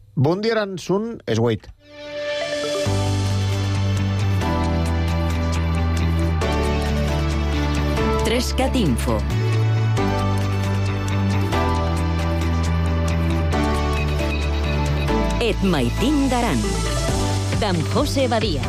Bon dia, Sun és 8. Trescat Info. Et maitin d'aran. D'en José Badia.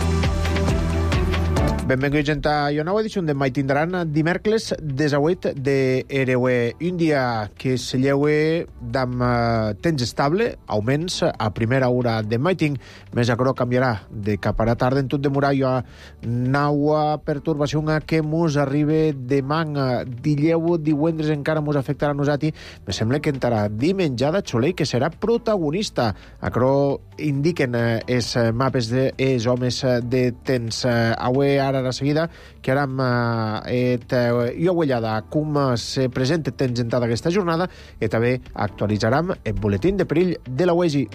Benvinguts a una nova edició de Maitin d'aran, dimecres des a 8 d'Ereue. Un dia que se lleue d'am temps estable, augments a primera hora de Maitin, més acrò canviarà de cap a la tarda en tot demorar a naua perturbació que mos arriba demà dileu divendres encara mos afectarà a nosaltres. Me sembla que entrarà dimenjada Xolei, que serà protagonista. Acrò indiquen els mapes dels homes de temps. Avui ara a seguida que aram jo aguellada com se presenta temps entrada aquesta jornada i també actualitzarem el boletín de perill de la UEGI.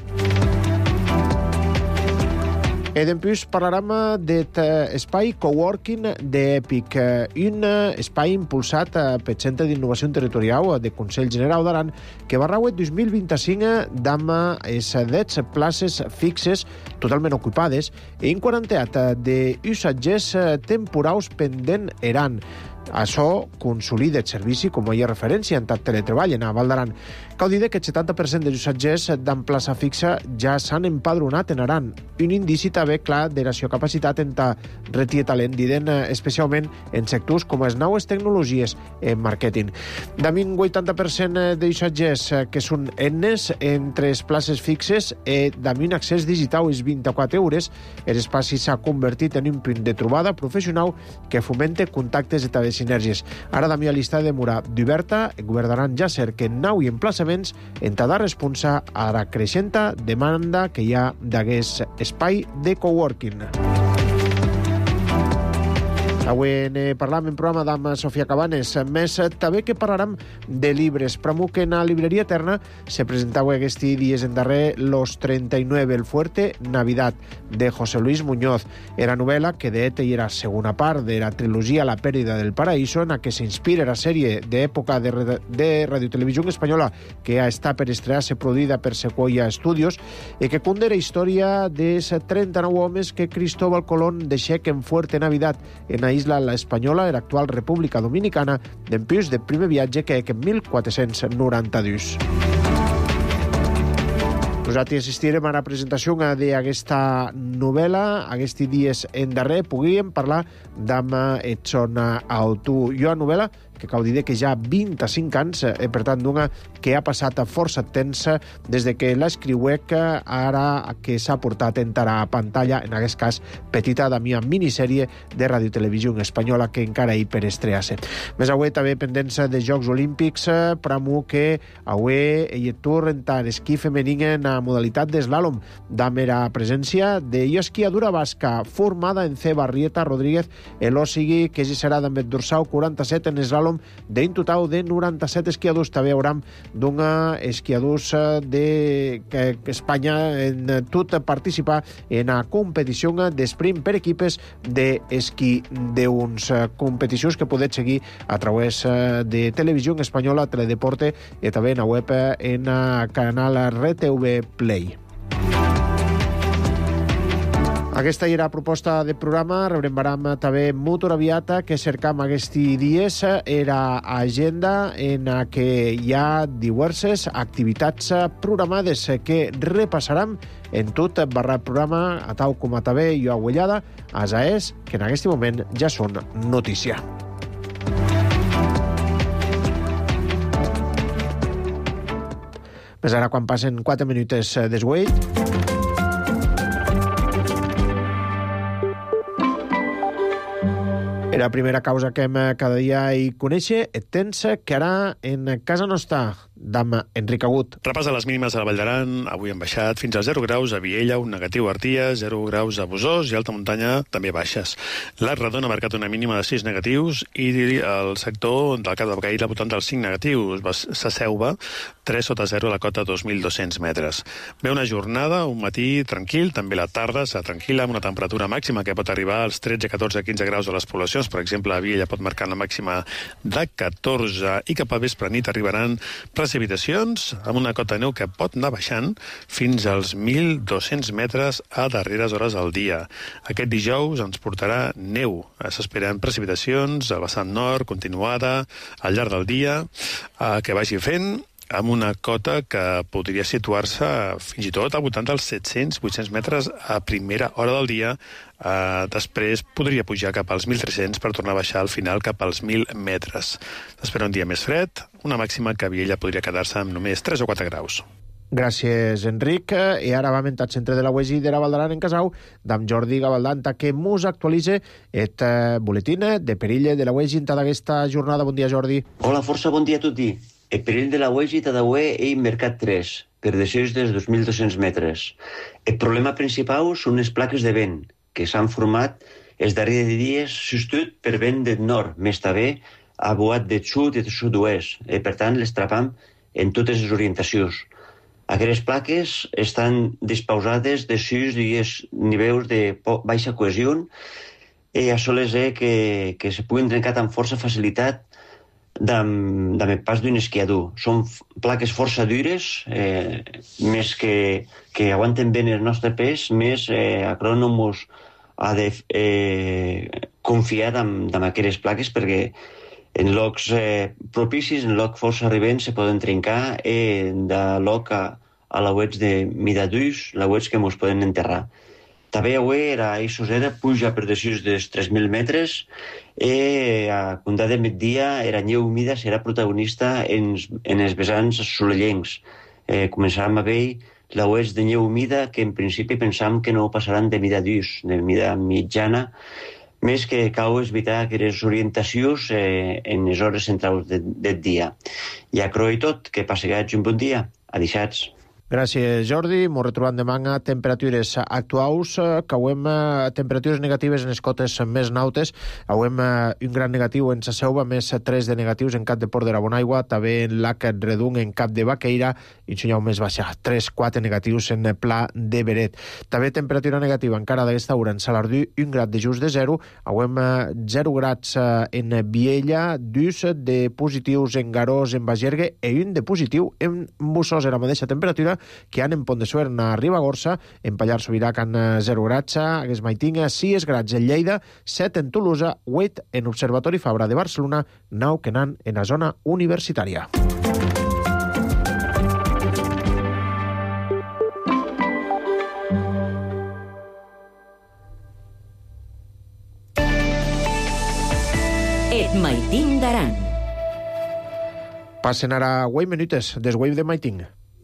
I d'empús parlarem d'espai coworking d'Epic, un espai impulsat pel Centre d'Innovació Territorial de Consell General d'Aran que va rauet 2025 amb les 10 places fixes totalment ocupades i un 40 d'usatgers temporals pendent eran. Això consolida el servici, com hi ha referència en tant teletreball a Val d'Aran. Cal dir que el 70% dels usatgers d'en plaça fixa ja s'han empadronat en Aran. Un indici també clar de la seva capacitat en retir talent, diden especialment en sectors com les noves tecnologies en màrqueting. També un 80% d'usatgers que són ennes entre les places fixes i també un accés digital és 24 euros. L'espai s'ha convertit en un punt de trobada professional que fomenta contactes i també sinergies. Ara també a llista de mura d'oberta, el govern d'Aran ja cerca nou emplaçaments en cada responsa a la creixenta demanda que hi ha d'aquest espai de coworking. Avui parlam en programa amb Sofia Cabanes. Més també que parlarem de llibres. Pramo que en la libreria Eterna se presentava aquests dies en darrer Los 39, el fuerte Navidad, de José Luis Muñoz. Era novel·la que de hecho era segona part de la trilogia La pèrdida del paraíso, en la que s'inspira la sèrie d'època de Radiotelevisió Espanyola que està per estrenar-se produïda per Sequoia Studios i que conta la història dels 39 homes que Cristóbal Colón deixà en Fuerte Navidad, en la isla espanyola, era actual República Dominicana, d'empús del primer viatge que en 1492. Nosaltres assistirem a la presentació d'aquesta novel·la. Aquests dies en darrer podríem parlar d'Am Edson Autu. Jo a novel·la que cal dir que ja 25 anys, per tant, d'una que ha passat força temps des de que l'escriuec ara que s'ha portat en a pantalla, en aquest cas petita de mia minissèrie de Radiotelevisió Espanyola que encara hi per estrear-se. Més avui també pendents de Jocs Olímpics, pramo que avui hi tornen tant esquí femení en la modalitat d'eslàlom, amb la presència de esquiadora basca formada en C. Barrieta Rodríguez, l'Òssigui, que ja serà d'en dorsal 47 en eslàlom d'un total de 97 esquiadors. També hauran esquiadors d'Espanya en tot participar en la competició d'esprint per equipes d'esquí d'uns competicions que podeu seguir a través de Televisió Espanyola, Teledeporte i també en la web en el canal RTV Play. Aquesta era la proposta de programa. Rebrem també molt aviat que cercam aquests dies era agenda en què hi ha diverses activitats programades que repassarem en tot barra programa, a tal com a també jo aguellada, a SAES, que en aquest moment ja són notícia. Més ara quan passen 4 minuts des 8. La primera causa que hem cada dia hi conèixer, el temps que ara en casa nostra, d'am Enric Agut. Repàs a les mínimes a la Vall d'Aran. Avui han baixat fins a 0 graus a Viella, un negatiu a Arties, 0 graus a Bosós i alta muntanya també baixes. La Redona ha marcat una mínima de 6 negatius i el sector del Cap de Becaïl ha votat dels 5 negatius. S'asseuva 3 sota 0 a la cota 2.200 metres. Ve una jornada, un matí tranquil, també la tarda serà tranquil·la, amb una temperatura màxima que pot arribar als 13, 14, 15 graus a les poblacions. Per exemple, a Viella pot marcar la màxima de 14 i cap a vespre nit arribaran precipitacions amb una cota de neu que pot anar baixant fins als 1.200 metres a darreres hores del dia. Aquest dijous ens portarà neu. S'esperen precipitacions al vessant nord, continuada, al llarg del dia, que vagi fent amb una cota que podria situar-se fins i tot al voltant dels 700-800 metres a primera hora del dia. Després podria pujar cap als 1.300 per tornar a baixar al final cap als 1.000 metres. S'espera un dia més fred, una màxima que a Viella podria quedar-se amb només 3 o 4 graus. Gràcies, Enric. I ara vam entrar al centre de la UEGI de la Valdaran en Casau, d'amb Jordi Gavaldanta, que mos actualitza el boletín de perill de la UEGI en tota aquesta jornada. Bon dia, Jordi. Hola, força bon dia a tutti. El perill de la UEGI Tadaué i Mercat 3, per descens dels 2.200 metres. El problema principal són les plaques de vent, que s'han format els darrers dies substitut per vent del nord, més també aboat del sud i del sud-oest. Per tant, les trapam en totes les orientacions. Aquestes plaques estan disposades de 6 nivells de baixa cohesió i això les que se puguin trencar amb força facilitat amb el pas d'un esquiador. Són plaques força dures, més que aguanten bé el nostre pes, més agrònomos ha de confiar en aquestes plaques perquè en llocs propicis, en llocs força arribents, se poden trencar de lloc a l'auets de midadús, l'auets que ens poden enterrar. També avui era Isosera, puja per desús dels 3.000 metres i a Condà de migdia era neu humida, serà protagonista en els vessants solellencs. Començarem a veure l'auets de neu humida que en principi pensam que no passaran de mida d'ús, de mida mitjana, més que cal evitar aquestes orientacions en les hores centrals del dia. I a Croi tot, que passegats un bon dia. Adixats. Gràcies, Jordi. Ens retrobem demà a temperatures actuals, que avem temperatures negatives en les cotes més nautes. Avem un gran negatiu en sa Selva, més 3 de negatius en Cap de Port de la Bonaigua, també en Lac Redung, en Cap de Baqueira, i un senyal més baixa, 3-4 negatius en Pla de Beret. També temperatura negativa encara d'aquesta hora en Salardú, 1 grad de just de 0, avem 0 grads en Viella, 2 de positius en Garós, en Bagergue, i 1 de positiu en Bussos, en la mateixa temperatura que han en Pont de Suert a Ribagorça, en Pallars Sobirà can 0 grads, a Guesmaitinga 6 grads en Lleida, 7 en Tolosa, 8 en Observatori Fabra de Barcelona, 9 que n'han en la zona universitària. Et Maitín d'Aran. Passen ara 8 minutes des Wave de Maitín.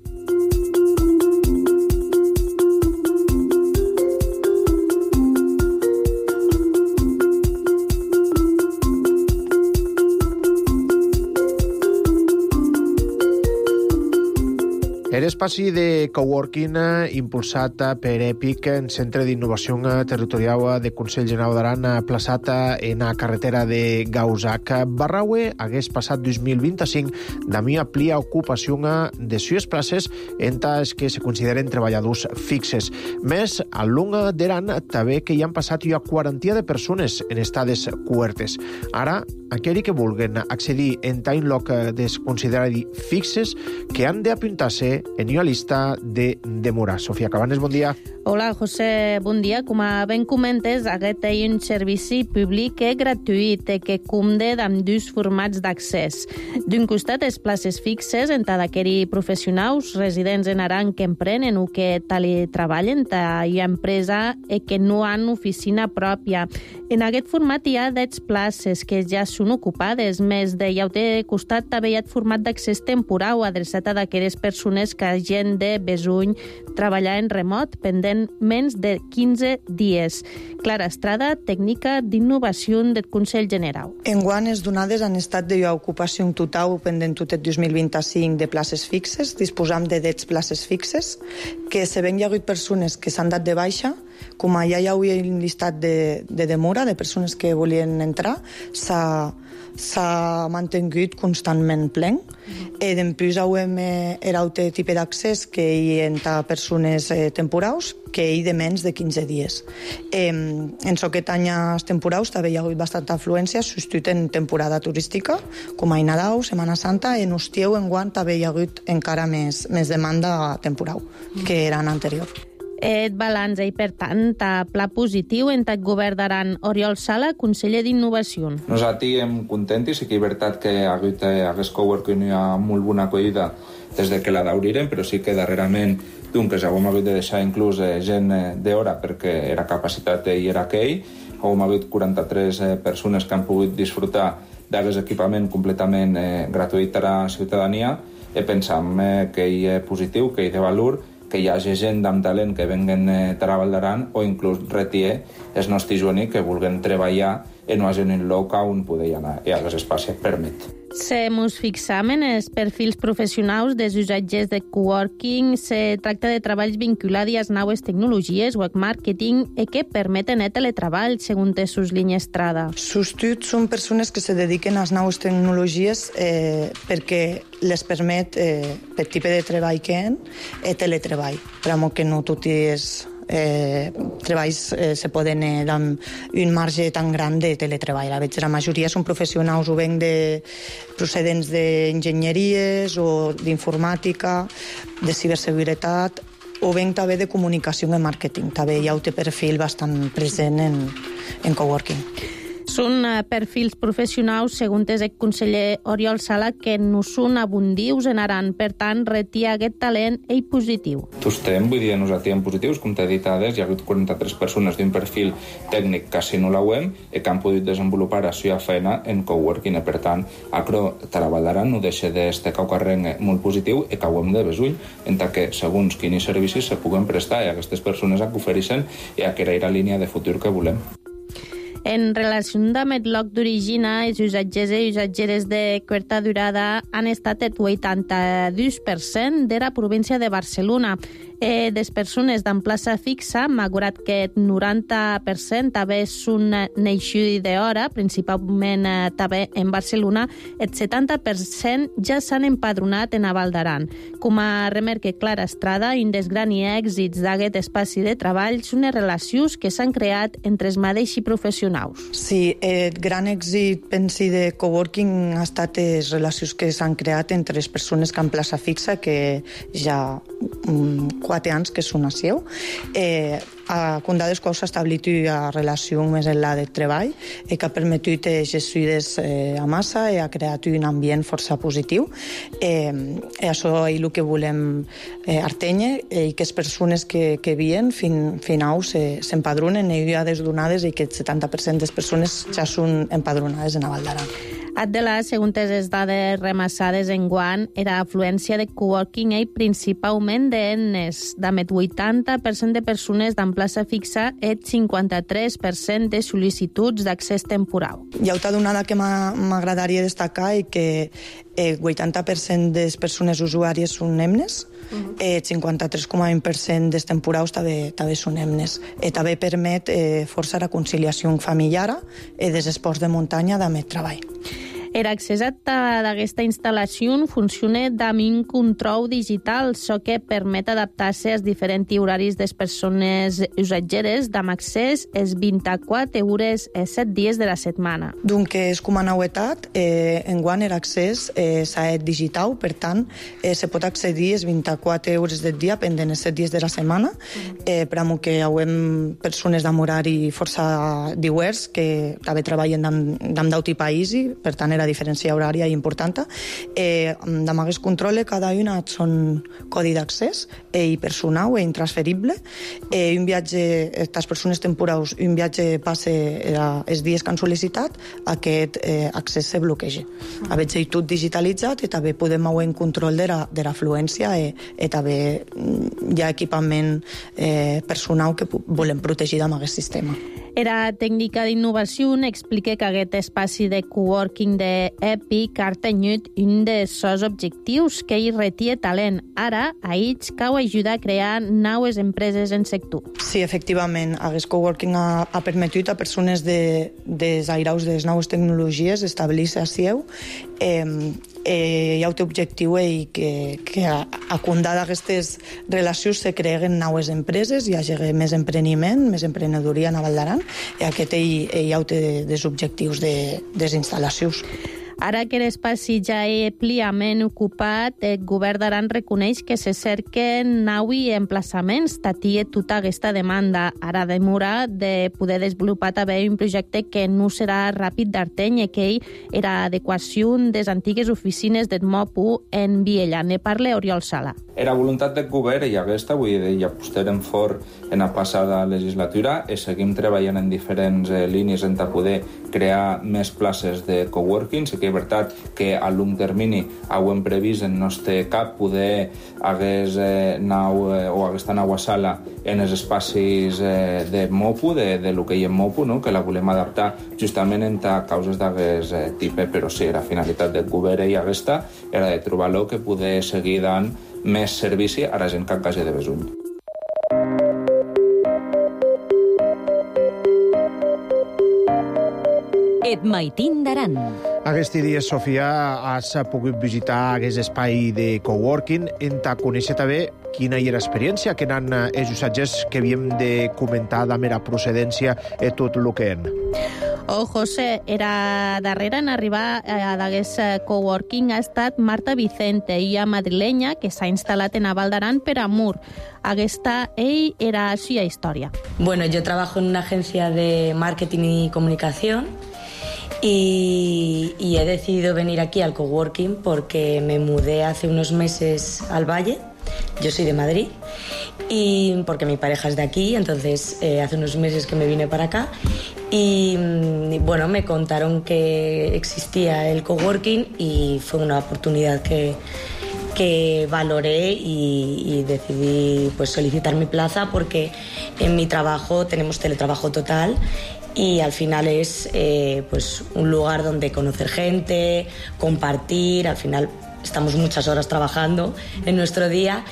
L'espai de coworking impulsat per EPIC, en Centre d'Innovació Territorial de Consell Generau d'Aran, plaçat en la carretera de Gausac. Barraue hagués passat 2025 d'ami amplia ocupació de 6 places entre els que se consideren treballadors fixes. Més, al long d'Aran també que hi han passat ja 40 de persones en estades cobertes. Ara, aquells que vulguen accedir en un lloc considerat fixes que han d'apuntar-se en una llista de demora. Sofia Cabanes, bon dia. Hola, José, bon dia. Com ben comentes, aquest és un servici públic gratuït que compta amb 2 formats d'accés. D'un costat, les places fixes en tant aquells professionals residents en Aran que emprenen o que teletreballen i empresa que no han oficina pròpia. En aquest format hi ha 10 places que ja són ocupades, més de l'altre costat també hi ha format d'accés temporal adreçat a aquelles persones que hagin de besuny treballar en remot pendent menys de 15 dies. Clara Estrada, tècnica d'innovació del Consell General. Enguany, les donades han estat d'ocupació total pendent tot el 2025 de places fixes. Disposam de 10 places fixes, que se ven hi ha hagut persones que s'han dat de baixa com ja hi havia un llistat de demora de persones que volien entrar, s'ha mantingut constantment plen. Després era un tipus d'accés que hi ha persones temporals que hi de menys de 15 dies. En aquest anys temporals també hi ha hagut bastanta afluència, substitut en temporada turística, com a Nadal, Setmana Santa, en Estiu, enguany també hi ha hagut encara més demanda temporal que era en anterior. Et balanç i, per tant, pla positiu en el govern d'Aran. Oriol Sala, conseller d'Innovació. Nosaltres hem contents, sí que és veritat que aquest coworking hi ha molt bona acollida des de que la d'obrirem, però sí que darrerament que hem hagut de deixar inclús gent d'hora perquè era capacitat i era aquell. Hem hagut 43 persones que han pogut disfrutar d'aquest equipament completament gratuït a la ciutadania i pensam que hi és positiu, que hi ha de valor, que hi hagi gent amb talent que venguen a Val d'Aran o inclús retier els nostres joves que vulguin treballar en una zona en lloc on poder anar i aquest espai permet. Se mos fixam en els perfils professionals dels usatgers de coworking, se tracta de treballs vinculats a les noves tecnologies, web marketing, i que permeten el teletreball, segons les sus línies Estrada. Substitut són persones que se dediquen a les noves tecnologies perquè les permet, per tipus de treball que han, teletreball. Però que no tot és treballs se poden amb un marge tan gran de teletreball. La majoria són professionals o ben procedents d'enginyeries o d'informàtica, de ciberseguretat o ben també de comunicació i màrqueting. També hi ha un perfil bastant present en coworking. Són perfils professionals, segons el conseller Oriol Sala, que no són abundius en Aran. Per tant, retia aquest talent i positiu. Estem, vull dir, nosaltres positius, com t'he dit, hi ha hagut 43 persones d'un perfil tècnic quasi no l'hem i que han pogut desenvolupar la seva feina en coworking. Per tant, Acro Val d'Aran no deixa d'estar un carrer molt positiu i que ho hem de besull, en que segons quins servicis se puguen prestar a aquestes persones que ofereixen i a crear la línia de futur que volem. En relació amb el lloc d'origine, els usatgers i usatgeres de curta durada han estat el 82% de la província de Barcelona. Les persones d'emplaça fixa, malgrat que el 90% també són neixuts d'hora, principalment també en Barcelona, el 70% ja s'han empadronat en Val d'Aran. Com a remarca Clara Estrada, un dels grans èxits d'aquest espai de treball són les relacions que s'han creat entre els mateixos professionals. Sí, el gran èxit, pensi, de coworking ha estat les relacions que s'han creat entre les persones que en plaça fixa, que ja 4 anys que són a seu. A condades quals s'ha establit una relació més enllà del treball que ha permetut gestionar a massa i ha creat un ambient força positiu. Això és el que volem artenye i que les persones que viuen fins s'empadronen i hi ha des donades i que el 70% de les persones ja són empadronades en Val d'Aran. Adela, segons les dades remassades enguany, era afluència de coworking i principalment d'enes. Amb el 80% de persones d'emplaça fixa i el 53% de sol·licituds d'accés temporal. Hi ha una donada que m'agradaria destacar i que el 80% de les persones usuàries són emnes, el 53,1% dels temporals també són emnes. També permet força la conciliació familiar dels esports de muntanya amb el treball. L'accés d'aquesta instal·lació funciona amb un control digital, això que permet adaptar-se als diferents horaris de les persones usatgeres amb accés les 24 hores i 7 dies de la setmana. Donc, és com a novetat, enguany l'accés s'ha digital, per tant, se pot accedir les 24 hores del dia pendent els 7 dies de la setmana, però que hi ha persones amb horari força divers que també treballen amb d'altres països, per tant, la diferència horària important. Amb aquest control, cada una són codi d'accés i personal i intransferible. Un viatge, les persones temporals, un viatge passa els dies que han sol·licitat, aquest accés se bloqueja. Veig tot digitalitzat i també podem haver un control de l'afluència i també hi ha equipament personal que volem protegir amb aquest sistema. Era tècnica d'innovació explica que aquest espaci de coworking d'Epic ha tenyut un dels seus objectius, que hi retia talent. Ara, a ells cau ajudar a crear noves empreses en sector. Sí, efectivament, aquest coworking ha permetut a persones dels airaus de les noves tecnologies establir-se a Sieu. Hi ha un objectiu que a comptar d'aquestes relacions se creguin noves empreses, hi hagi més empreniment, més emprenedoria a Vall d'Aran, i aquest hi ha un dels objectius de les instal·lacions. Ara que l'espaci ja és pliament ocupat, el govern d'Aran reconeix que se cerquen nous emplaçaments, tatia tota aquesta demanda. Ara demora de poder desenvolupar també un projecte que no serà ràpid d'Arteny, que era adequació de les antigues oficines del MOPU en Viella. Ne parla Oriol Sala. Era voluntat del govern i aquesta, vull dir, ja postem fort en la passada legislatura i seguim treballant en diferents línies en poder crear més places de coworking. Sí que és veritat que a long termini hem previst en nostre cap poder aquesta nova sala en els espais de MOPU, de lo que hi ha en MOPU, no? Que la volem adaptar justament en causes d'aquest tipus, però sí, la finalitat del govern i aquesta era de trobar-lo que poder seguir dant més servici a la gent que hagi de besull. Et maitin d'Aran. Aquest dia, Sofia, has pogut visitar aquest espai de coworking. En ta conèixer també quina hi era l'experiència, que eren els usatges que havíem de comentar de mera procedència i tot el que eren. José, era darrere en arribar a d'aquest coworking ha estat Marta Vicente, ella madrilenya, que s'ha instal·lat en Vall d'Aran per amor. Aquesta, ell era així a història. Bueno, yo trabajo en una agencia de marketing y comunicación y he decidido venir aquí al coworking porque me mudé hace unos meses al Valle. Yo soy de Madrid y porque mi pareja es de aquí, entonces hace unos meses que me vine para acá y bueno, me contaron que existía el coworking y fue una oportunidad que valoré y decidí pues solicitar mi plaza porque en mi trabajo tenemos teletrabajo total y al final es pues un lugar donde conocer gente, compartir, al final estamos muchas horas trabajando en nuestro día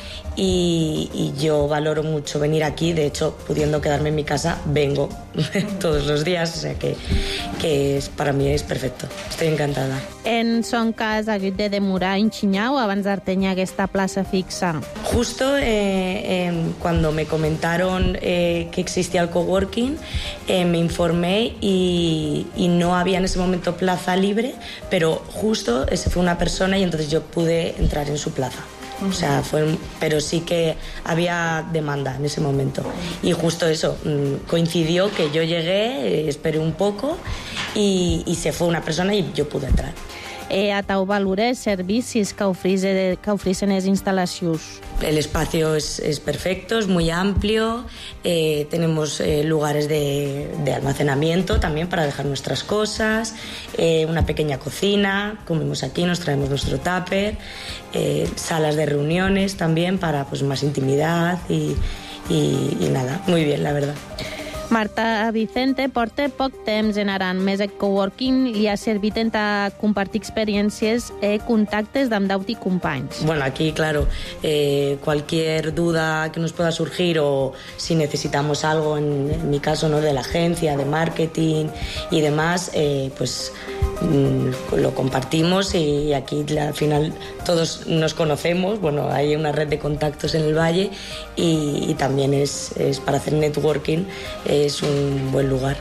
y yo valoro mucho venir aquí. De hecho, pudiendo quedarme en mi casa, vengo todos los días, o sea que para mí es perfecto. Estoy encantada. En son cas ha hagut de demorar un xinyau abans d'artenya aquesta plaça fixa. Justo cuando me comentaron que existía el coworking, me informé y no había en ese momento plaza libre, pero justo ese fue una persona y entonces yo pude entrar en su plaza. O sea, pero sí que había demanda en ese momento. Y justo eso, coincidió que yo llegué, esperé un poco y se fue una persona y yo pude entrar. A tau valores servicis que ofrecen les instal·lacions. El espacio es perfecto, es muy amplio, tenemos lugares de almacenamiento también para dejar nuestras cosas, una pequeña cocina, comemos aquí, nos traemos nuestro tupper, salas de reuniones también para pues más intimidad y nada, muy bien, la verdad. Marta Vicente porta poc temps en Aran, més el coworking li ha servit en compartir experiències i contactes amb d'auti companys. Bueno, aquí, claro, cualquier duda que nos pueda surgir o si necesitamos algo, en mi caso, ¿no?, de la agencia, de marketing y demás, pues lo compartimos y aquí al final todos nos conocemos. Bueno, hay una red de contactos en el Valle y también es para hacer networking, es un buen lugar.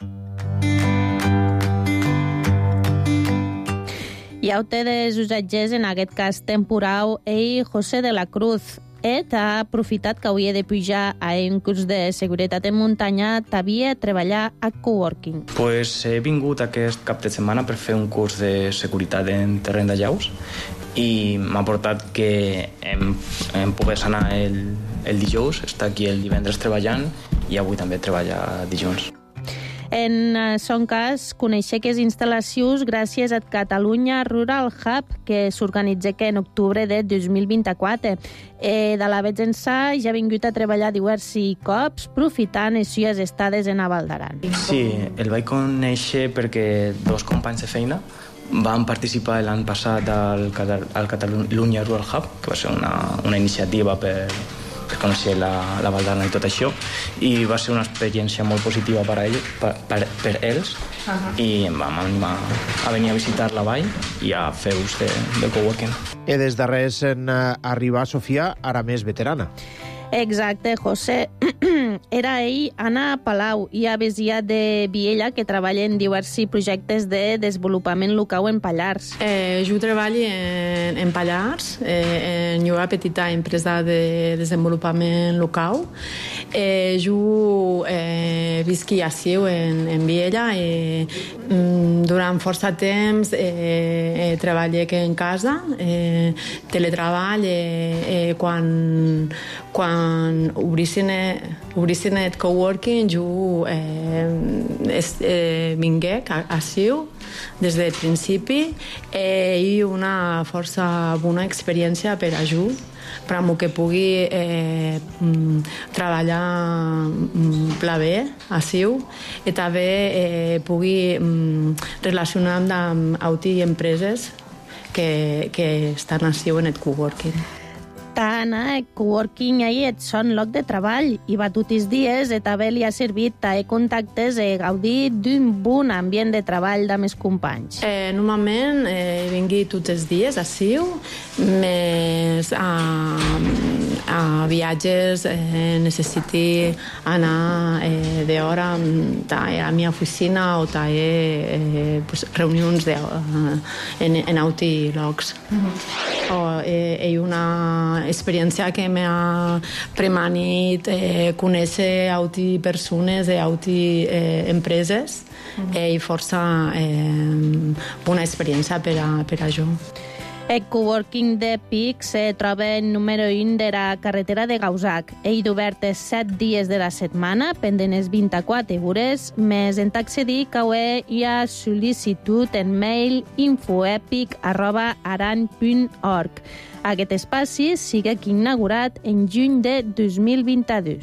Hi ha dels usatgers, en aquest cas temporal, José de la Cruz. Ha aprofitat que havia de pujar a un curs de seguretat en muntanya, t'havia de treballar a coworking. Pues he vingut aquest cap de setmana per fer un curs de seguretat en terreny de llaus i m'ha portat que em pogués anar el dijous, estar aquí el divendres treballant i avui també treballar dilluns. En son cas, conèixer que és instal·lacions gràcies a Catalunya Rural Hub, que s'organitza en octubre de 2024. De la vez ençà ja ha vingut a treballar diversos cops, profitant les seues estades en Val d'Aran. Sí, el vaig conèixer perquè dos companys de feina van participar l'any passat al Catalunya Rural Hub, que va ser una iniciativa per conèixer la Val d'Aran i tot això, i va ser una experiència molt positiva per ells, i em vam animar a venir a visitar la vall i a fer ús del coworking. I des de res en arribar Sofia, ara més veterana. Exacte, José. Era ell, Anna Palau, i avesia de Viella, que treballa en diversos projectes de desenvolupament local en Pallars. Jo treballo en Pallars, en una petita empresa de desenvolupament local. Jo visc a Siu, en Viella, i durant força temps treballé en casa, teletreball, quan obrissin el coworking, jo vingué a Siu des del principi, i una força bona experiència per a jo, per a que pugui treballar bé a Siu i també pugui relacionar-me amb altres empreses que estan a Siu en el coworking. Anna, el coworking ahir és son lloc de treball i va tots els dies i també li ha servit a contactes i gaudir d'un bon ambient de treball amb els companys. Normalment vingui tots els dies a Siu, més a viatges necessiti anar d'hora a la meva oficina o reunions en altres llocs. És una experiència que m'ha permès conèixer altres persones i altres empreses, i força bona experiència per a jo. El coworking de Pic se troba en número 1 de la carretera de Gausac. Ell obert 7 dies de la setmana, pendent les 24 hores, més en t'accedir hi ha sol·licitud en mail info.epic@aran.org. Aquest espaci sigue inaugurat en juny de 2022.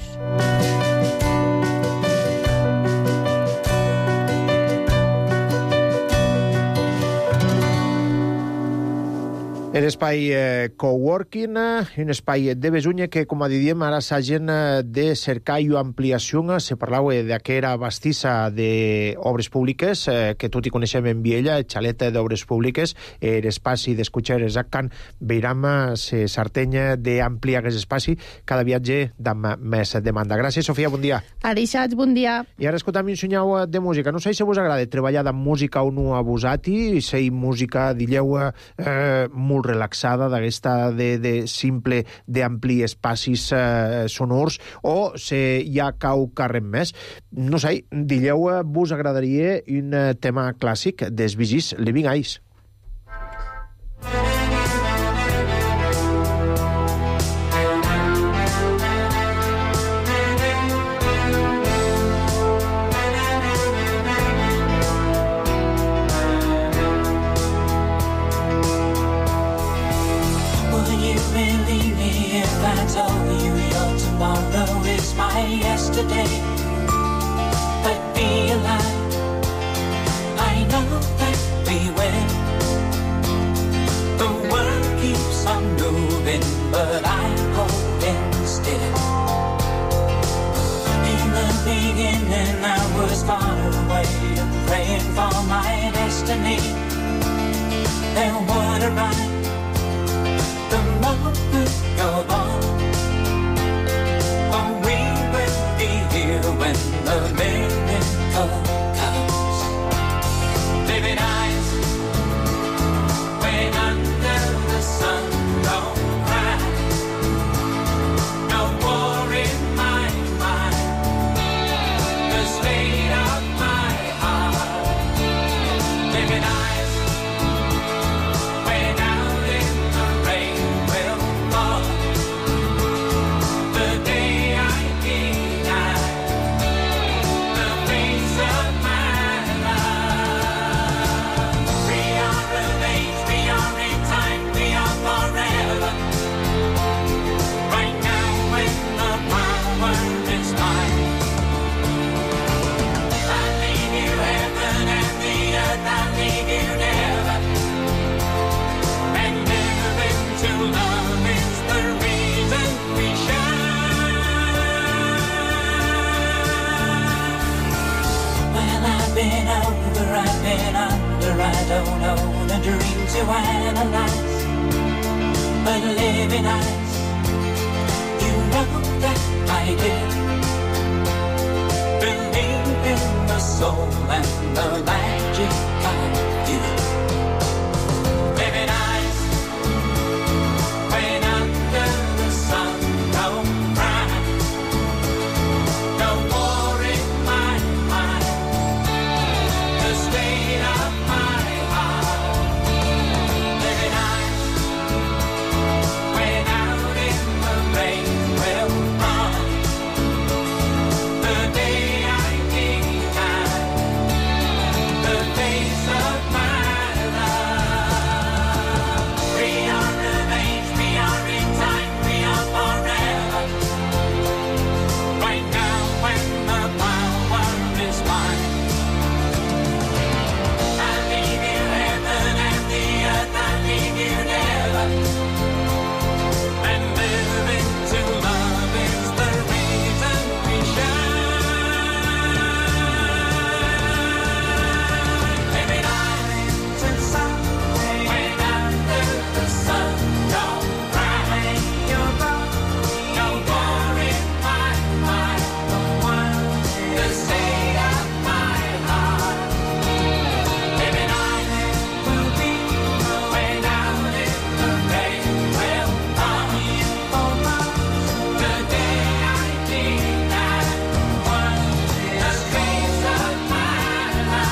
L'espai coworking, un espai de Besunya que, com diem, ara s'hagin de cercar i ampliació. Se parlava d'aquera bastissa d'obres públiques, que tot i coneixem en Viella, xalet d'obres públiques, l'espai d'escutxer exacte, veiram se s'artenya d'ampliar aquest espai, cada viatge amb més demanda. Gràcies, Sofia, bon dia. Adeixats, bon dia. I ara escoltam un senyal de música. No sé si vos agrada treballar amb música o no a vosati, si música, dilleu, molt relaxada, d'aquesta de simple d'ampli espacis sonors, o si hi ha cau carrer més. No sé, dilleu, vos agradaria un tema clàssic dels Bee Gees, Living Eyes. Yesterday, but be alive. I know that we will. The world keeps on moving, but I'm holding still. In the beginning, I was far away and praying for my destiny. Then would arrive the moment go on. When the miracle comes, living eyes, when under the sun, don't cry. No more in my mind, the state of my heart. Living eyes, when out in the rain will fall. dream to analyze, but living eyes, you know that I did. Believe in the soul and the magic of you. Living eyes, when under the sun, don't cry, no war in my mind, the state of my heart. Living eyes, when out in the rain will run, the day I deny the face of my love. We are of age, we are in time, we are forever. Right now when the power is mine, I leave you heaven and the earth, I leave you never. And living to love is the reason we shine. Living eyes and sun, when under the sun, don't cry, you're gone, no more in my mind, the state of my heart. Living eyes will be when out in the rain will come, the day I deny the face of my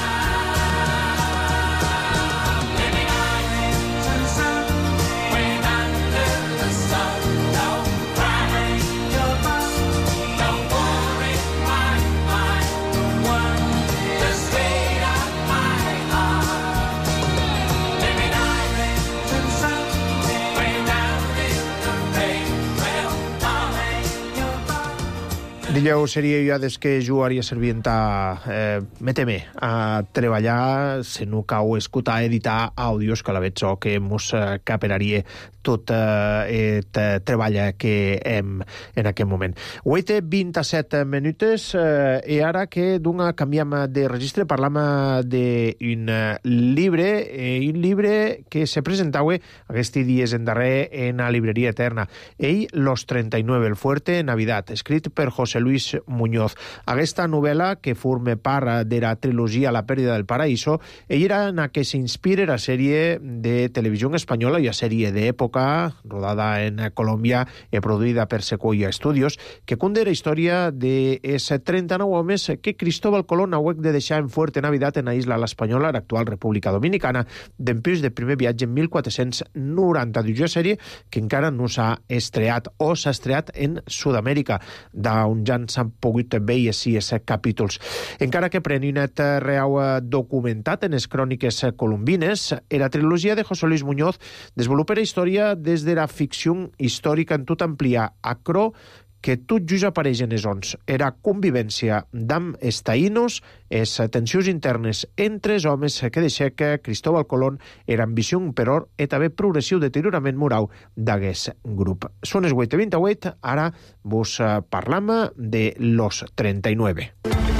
love. Living eyes and sun, when under the sun, don't cry, you're gone, no more in my mind, the state of my heart. Living eyes and sun, when out in the rain will come, you're gone. Dijous seria ja des que jo haria servint a méteme a treballar, se no cau escutar, editar àudios que la veig o que mos caperaria tot el treball que hem en aquest moment. 8:27 minutes i ara que d'una canviem de registre, parlam d'un llibre que se presentava aquests dies en darrer en la Libreria Eterna. Ell, Los 39, el fuerte Navidad, escrit per José Luis Muñoz. Aquesta novel·la, que forma part de la trilogia La pèrdida del paraíso, ell era en la que s'inspira la sèrie de televisió espanyola i la sèrie d'època, rodada en Colòmbia i produïda per Sequoia Studios, que conta la història dels 39 homes que Cristóbal Colón ha de deixar en Fuerte Navidad en la isla l'Espanyola, l'actual República Dominicana, d'empús del primer viatge en 1492, sèrie que encara no s'ha estreat o s'ha estreat en Sud-amèrica, d'on ja s'han pogut veure sis capítols. Encara que Preninet Reau documentat en les cròniques colombines, la trilogia de José Luis Muñoz desenvolupa la història des de la ficció històrica en tot ampliar acro que tot just apareix en les ons. Era convivència d'am els taïnos, les tensions internes entre els homes que deixa que Cristóbal Colón era ambició per or i també progressiu deteriorament moral d'aquest grup. Són les 8:28, ara vos parlam de Los 39.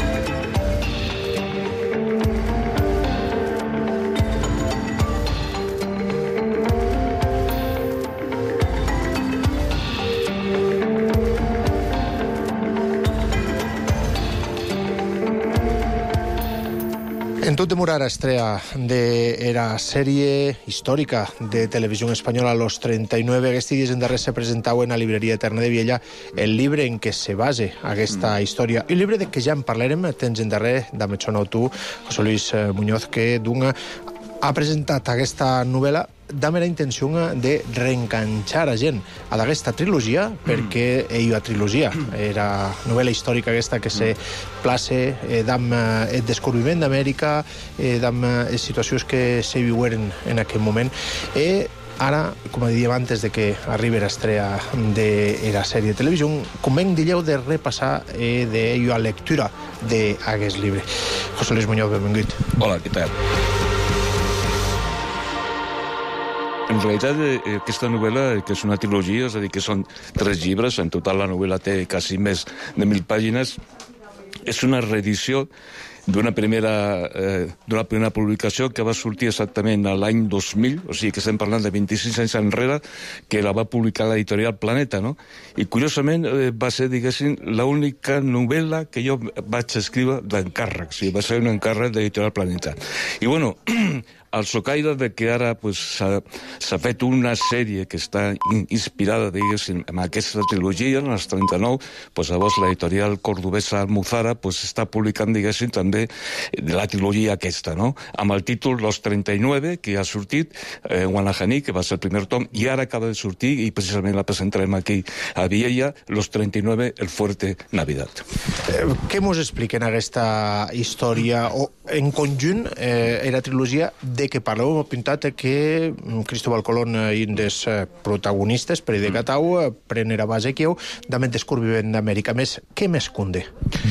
En tot demorar estrella de la sèrie històrica de televisió espanyola Los 39, aquests dies en darrer se presentava en la Libreria Eterna de Viella el llibre en què se base aquesta història. Un llibre de què ja en parlarem temps en darrer, de Metxona tu, José Luis Muñoz, que ha presentat aquesta novel·la dame la intenció de reenganxar a gent a d'aquesta trilogia, perquè la trilogia era novel·la històrica aquesta que se place amb el descobriment d'Amèrica, amb les situacions que se viuen en aquest moment. Ara, com dèiem antes de que arribi l'estrella de la sèrie de televisió, convenc, digueu, de repassar la lectura d'aquest llibre. José Luis Muñoz, benvingut. Hola, què tal? En realitat, aquesta novel·la, que és una trilogia, és a dir, que són 3 llibres, en total la novel·la té quasi més de 1.000 pàgines, és una reedició d'una primera publicació que va sortir exactament l'any 2000, o sigui que estem parlant de 26 anys enrere, que la va publicar l'editorial Planeta, no? I curiosament va ser, diguéssim, l'única novel·la que jo vaig escriure d'encàrrec, o sigui, va ser un encàrrec d'editorial Planeta. I bueno, al socaire de que ara s'ha fet una sèrie que està inspirada, diguéssim, en aquesta trilogia, en els 39, llavors l'editorial cordobesa Almuzara està publicant, diguéssim, també la trilogia aquesta, no? Amb el títol Los 39, que ha sortit, Guanajaní, que va ser el primer tom, i ara acaba de sortir, i precisament la presentarem aquí a Viella, Los 39, El Fuerte Navidad. Què mos expliquen aquesta història? O, en conjunt, era trilogia de què parleu? Hem pintat que Cristóbal Colón i un dels protagonistes, Pere de Catau, pren era base aquí, també descobriment d'Amèrica. Què més conté?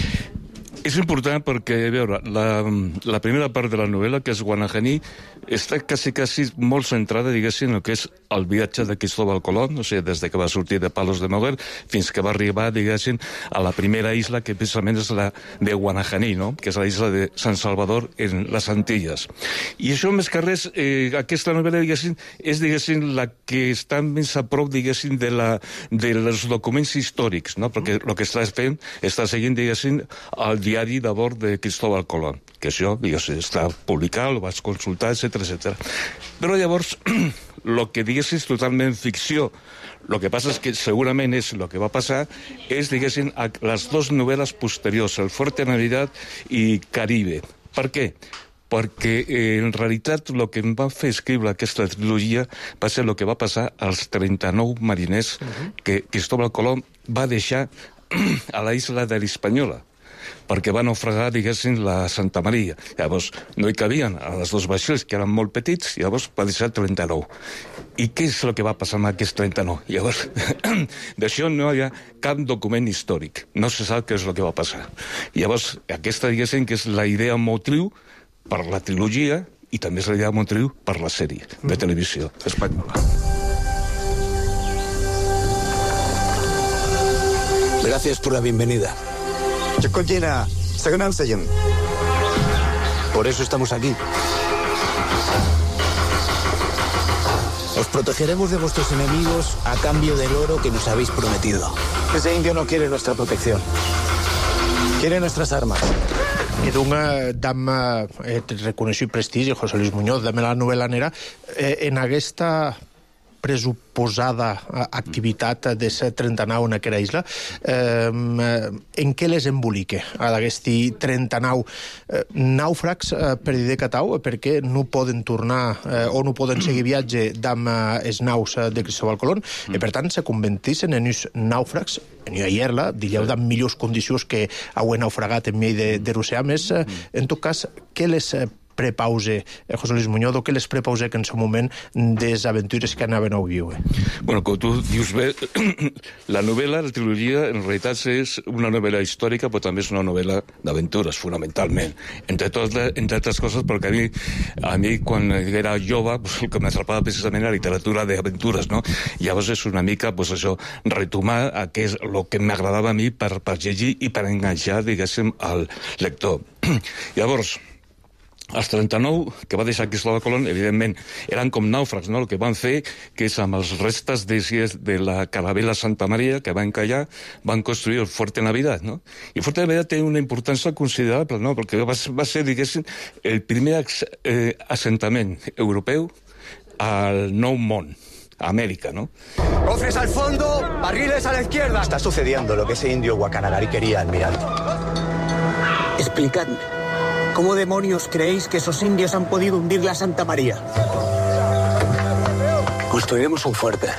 És important perquè, a veure, la primera part de la novel·la, que és Guanajaní, està quasi molt centrada, diguéssim, en el que és el viatge de Cristóbal Colón, o sigui, des que va sortir de Palos de Moguer fins que va arribar, diguéssim, a la primera isla, que precisament és la de Guanajaní, no? Que és la isla de San Salvador en les Antilles. I això, més que res, aquesta novel·la, diguéssim, és, diguéssim, la que està més a prop, diguéssim, dels documents històrics, no? Perquè el que està seguint, diguéssim, el diari de bord de Cristóbal Colón, que això, diguéssim, està publicat, el vaig consultar, etc. Però llavors, el que diguéssim és totalment ficció. El que passa és que segurament és el que va passar és, diguéssim, les dues novel·les posteriors, El Fuerte Navidad i Caribe. Per què? Perquè en realitat el que em va fer escriure aquesta trilogia va ser el que va passar als 39 mariners que Cristóbal Colón va deixar a la isla de l'Hispaniola, perquè van naufragar, diguéssim, la Santa Maria. Llavors, no hi cabien a les dos vaixells, que eren molt petits, i llavors va deixar 39. I què és el que va passar amb aquests 39? Llavors, d'això no hi ha cap document històric. No se sap què és el que va passar. Llavors, aquesta, diguéssim, que és la idea motriu per la trilogia i també és la idea motriu per la sèrie de televisió espanyola. Gracias por la bienvenida. Por eso estamos aquí. Os protegeremos de vuestros enemigos a cambio del oro que nos habéis prometido. Ese indio no quiere nuestra protección. Quiere nuestras armas. I d'un reconeixut prestigi, José Luis Muñoz, de la novel·la nera, en aquesta pressuposada activitat de ser 39 en aquella isla, en què les embolique d'aquesti 39 nàufrags per dir de Catau, perquè no poden tornar o no poden seguir viatge amb els naus de Cristóbal Colón, i per tant se converteixen en uns nàufrags, en una ierla, digueu, d'en millors condicions que hauen naufragat en mig de l'oceà. Més, en tot cas, què les prepause, José Luis Muñoz, o què les prepause que en el moment des aventures que anaven a viure? Bueno, com tu dius bé, la novel·la, la trilogia, en realitat és una novel·la històrica, però també és una novel·la d'aventures, fonamentalment. Entre altres coses, perquè a mi quan era jove, el que m'atrapava precisament la literatura d'aventures, no? Llavors és una mica, això, retomar què és el que m'agradava a mi per llegir i per enganxar, diguéssim, al lector. Llavors, els 39 que va deixar Cristóbal Colón, evidentment, eren com nàufrags, no? El que van fer, que és amb els restes de la caravela Santa Maria, que van encallar, van construir el Fuerte Navidad, no? I el Fuerte Navidad té una importància considerable, no? Perquè va ser, diguéssim, el primer assentament europeu al Nou Món, a América, ¿no? ¡Cofres al fondo! ¡Barriles a la izquierda! Está sucediendo lo que ese indio Guacanagari quería, almirante. Explicadme, ¿cómo demonios creéis que esos indios han podido hundir la Santa María? Construiremos un fuerte.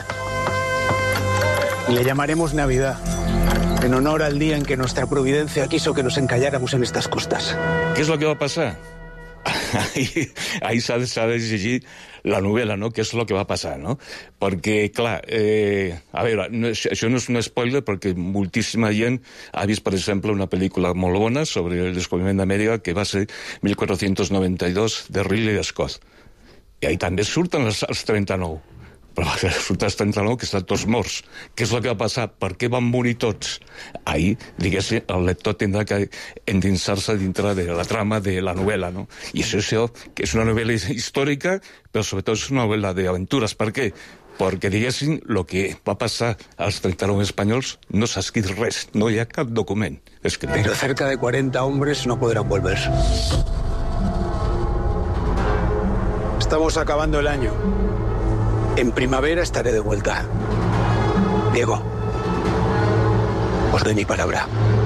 Y le llamaremos Navidad, en honor al día en que nuestra providencia quiso que nos encalláramos en estas costas. ¿Qué es lo que va a pasar? Ahí s'ha de llegir la novel·la, no? Què és el que va passar, no? Perquè, clar, a veure, això no és un spoiler perquè moltíssima gent ha vist, per exemple, una pel·lícula molt bona sobre el descobriment d'Amèrica que va ser 1492 de Ridley Scott. I ahí també surten els 39. però resulta estrany que estan tots morts. Què és el que va passar? Per què van morir tots? Ahí, diguéssim, el lector tindrà que endinsar-se dintre de la trama de la novel·la, no? I això que és una novel·la històrica, però sobretot és una novel·la d'aventures. Per què? Perquè, diguéssim, el que va passar als 39 espanyols no s'ha escrit res, no hi ha cap document. Pero cerca de 40 hombres no podrán volver. Estamos acabando el año. En primavera estaré de vuelta. Diego, os doy mi palabra.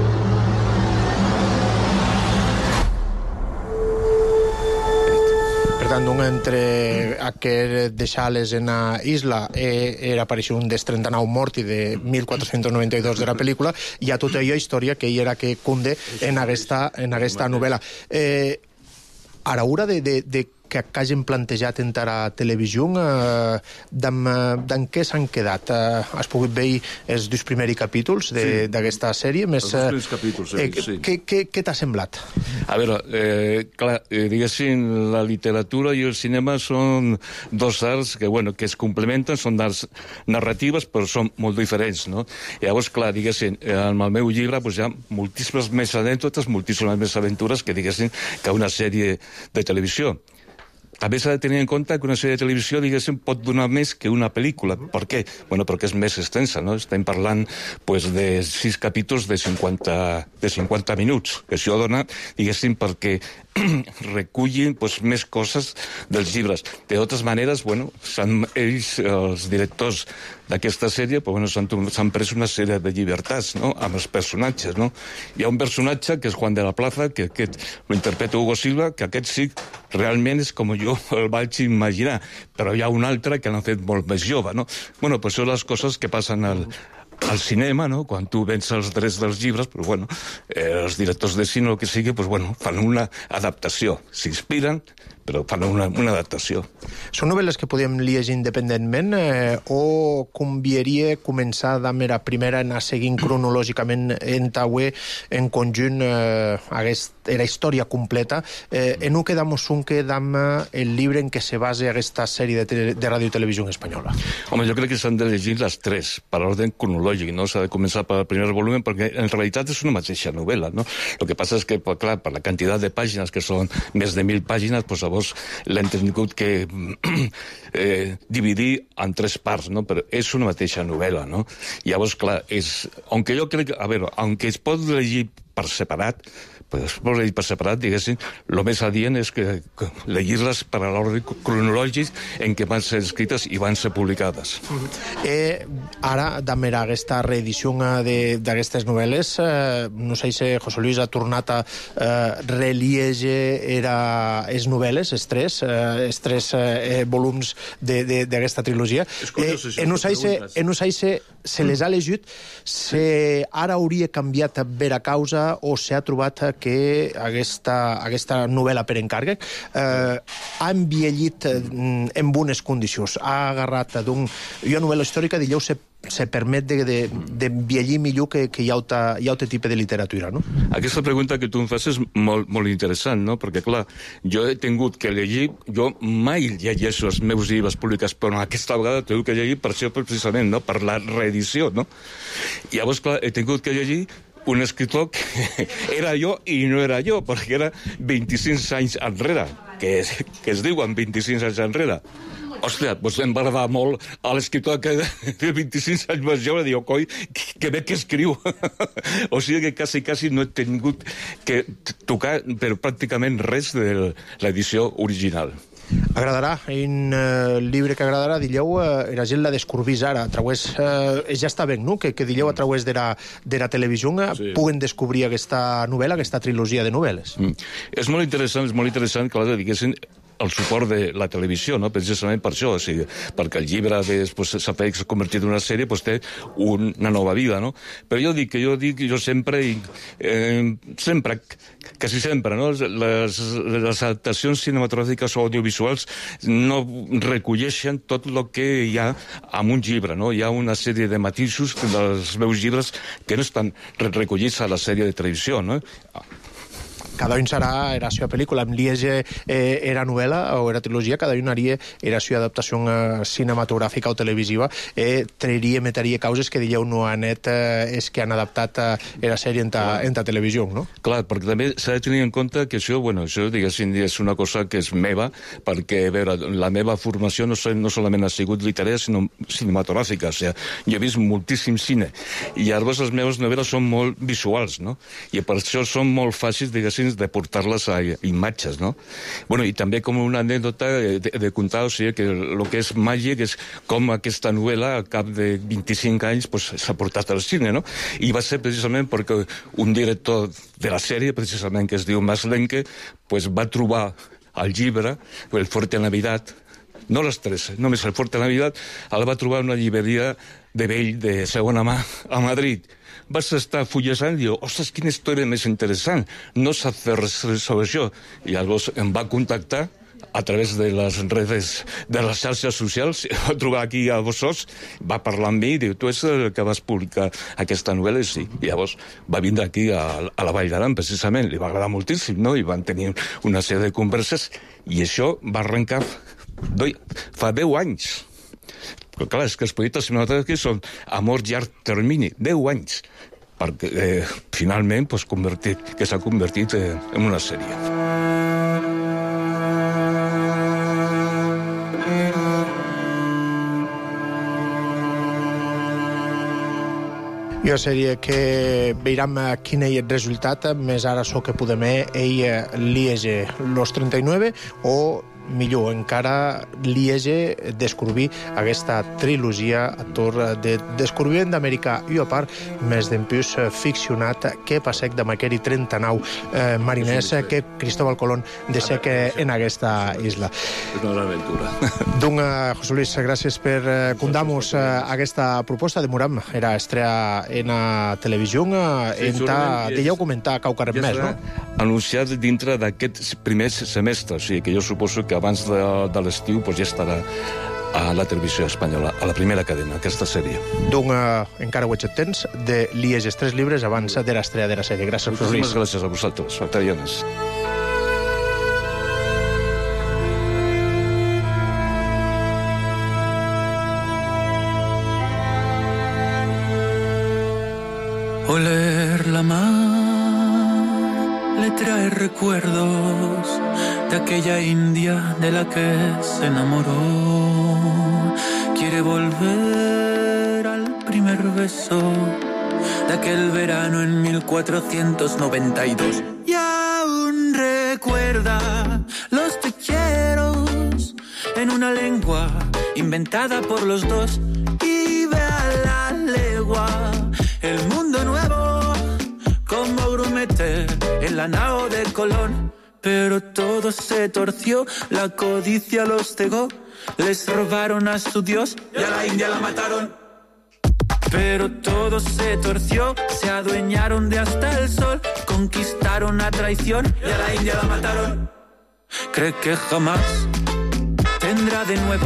Per tant, entre aquest deixar-les en la isla era aparèixer un dels 39 morti de 1492 de la pel·lícula, i a tota aquella història que ell era que conde en aquesta novel·la. A l'hora de que hagin plantejat entrar a televisió, d'en què s'han quedat? Has pogut veure els dos primers capítols d'aquesta sèrie? Els dos primers capítols, sí. Què t'ha semblat? A veure, clar, diguéssim, la literatura i el cinema són dos arts que es complementen, són arts narratives, però són molt diferents, no? Llavors, clar, diguéssim, en el meu llibre hi ha moltíssimes més anècdotes, moltíssimes més aventures que, diguéssim, que una sèrie de televisió. També s'ha de tenir en compte que una sèrie de televisió, diguéssim, pot donar més que una pel·lícula. Per què? Bueno, perquè és més extensa, no? Estem parlant de 6 capítols de 50 minuts. Això dona, diguéssim, perquè recullin més coses dels llibres. De totes maneres, ells, els directors d'aquesta sèrie, s'han pres una sèrie de llibertats, no?, amb els personatges, no? Hi ha un personatge, que és Juan de la Plaza, que aquest l'interpreta Hugo Silva, que aquest sí, realment és com jo el vaig imaginar, però hi ha un altre que l'han fet molt més jove, no? Bueno, pues són les coses que passen al cinema, no? Quan tu vens els drets dels llibres, els directors de cine o el que sigui, fan una adaptació. S'inspiren, però fan una adaptació. Són novel·les que podem llegir independentment o convieria començar amb la primera, anar seguint cronològicament en conjunt la història completa? En un quedamos un que dam el llibre en què se basa aquesta sèrie de ràdio i televisió espanyola? Home, jo crec que s'han de llegir les tres, per ordre cronològic, no? S'ha de començar pel primer volum, perquè en realitat és una mateixa novel·la, no? El que passa és que, clar, per la quantitat de pàgines, que són més de 1.000 pàgines, llavors l'hem tingut que dividir en 3 parts, no? Però és una mateixa novel·la, no? Llavors, clar, aunque jo crec, aunque es pot llegir per separat, diguéssim, el més adient és que llegir-les per a l'ordre cronològic en què van ser escrites i van ser publicades. Ara, damera aquesta reedició d'aquestes novel·les, no sé si José Luis ha tornat a relieger les novel·les, els tres volums d'aquesta trilogia. No sé si se les ha llegit, si ara hauria canviat vera causa o s'ha trobat que aquesta novel·la per encàrrec ha envellit en bones condicions. Ha agarrat una novel·la històrica, digueu, se permet d'envellir millor que hi ha altre tipus de literatura, no? Aquesta pregunta que tu em fas és molt interessant, no? Perquè, clar, jo he tingut que llegir, jo mai llegeixo els meus llibres públics, però aquesta vegada he tingut que llegir per això precisament, no? Per la reedició, no? I llavors, clar, he tingut que llegir un escritor que era jo i no era jo, perquè era 25 anys enrere, que es diuen 25 anys enrere. Hòstia, doncs em va agradar molt a l'escriptor que té 25 anys més jove, diu, coi, que bé que escriu. O sigui que quasi no he tingut que tocar per pràcticament res de l'edició original. Agradarà, un llibre que agradarà, dilleu, la gent la descobrís ara, a través, ja està bé, no?, que dilleu a través de la televisió puguen descobrir aquesta novel·la, aquesta trilogia de novel·les. És molt interessant que la diguessin el suport de la televisió, no? Precisament per això, o sigui, perquè el llibre s'ha convertit en una sèrie, té una nova vida, no? Però jo sempre, quasi sempre, no? Les adaptacions cinematogràfiques o audiovisuals no recolleixen tot el que hi ha en un llibre, no? Hi ha una sèrie de matisos dels meus llibres que no estan recollits a la sèrie de televisió, no? cada un serà era seva pel·lícula. Amb Liege era novel·la o era trilogia, cada un haria era seva adaptació cinematogràfica o televisiva. Metaria causes que dieu no han és que han adaptat la sèrie en ta televisió, no? Clar, perquè també s'ha de tenir en compte que això, diguéssim, és una cosa que és meva, perquè, a veure, la meva formació no solament ha sigut literària, sinó cinematogràfica. O sigui, jo he vist moltíssim cine. I llavors les meves novel·les són molt visuals, no? I per això són molt fàcils, diguéssim, de portar-les a imatges, no? Bueno, i també com una anècdota de contar, o sigui, que el que és màgic és com aquesta novel·la, al cap de 25 anys, s'ha portat al cine, no? I va ser precisament perquè un director de la sèrie, precisament, que es diu Maslenke, va trobar el llibre, El Fuerte Navidad, no les tres, només El Fuerte Navidad, el va trobar una llibreria de vell de segona mà a Madrid. Vas estar fullejant i diu, ostres, quina història més interessant, no sap fer res sobre això. I llavors em va contactar a través de les redes, de les xarxes socials, va trobar aquí a Bossós, va parlar amb mi i diu, tu ets el que vas publicar aquesta novel·la? I sí. I llavors va vindre aquí a la Vall d'Aran, precisament, li va agradar moltíssim, no? I van tenir una sèrie de converses i això va arrencar fa 10 anys. Però clar, és que els projectes cinematogràfics són a molt llarg termini, 10 anys, perquè finalment que s'ha convertit en una sèrie. I una sèrie que veurem quin és el resultat, més ara so que podem Liege, Los 39, o millor encara Liege, descobrir aquesta trilogia de descobriment d'Amèrica i a part més d'empús ficcionat que passec de maqueri 39 mariners que Cristóbal Colón deixec en aquesta isla. És una gran aventura. Donc, José Luis, gràcies per contar-nos aquesta proposta de Muram. Era estrella en la televisió. Dèieu comentar caucarem més, no? Anunciat dintre d'aquest primer semestre, o sigui que jo suposo que abans de l'estiu ja estarà a la televisió espanyola, a la primera cadena, aquesta sèrie. Donc, encara ho ets temps de Liege, 3 llibres abans de l'estrella de la sèrie. Gràcies, José Luis. Moltes gràcies a vosaltres, Factarianes. Oler la mar le trae recuerdos de aquella india de la que se enamoró. Quiere volver al primer beso de aquel verano en 1492. Y aún recuerda los te quieros en una lengua inventada por los dos. Y ve a la legua el mundo nuevo como grumete en la nao de Colón. Pero todo se torció, la codicia los cegó, les robaron a su dios y a la India la mataron. Pero todo se torció, se adueñaron de hasta el sol, conquistaron a traición y a la India la mataron. Cree que jamás tendrá de nuevo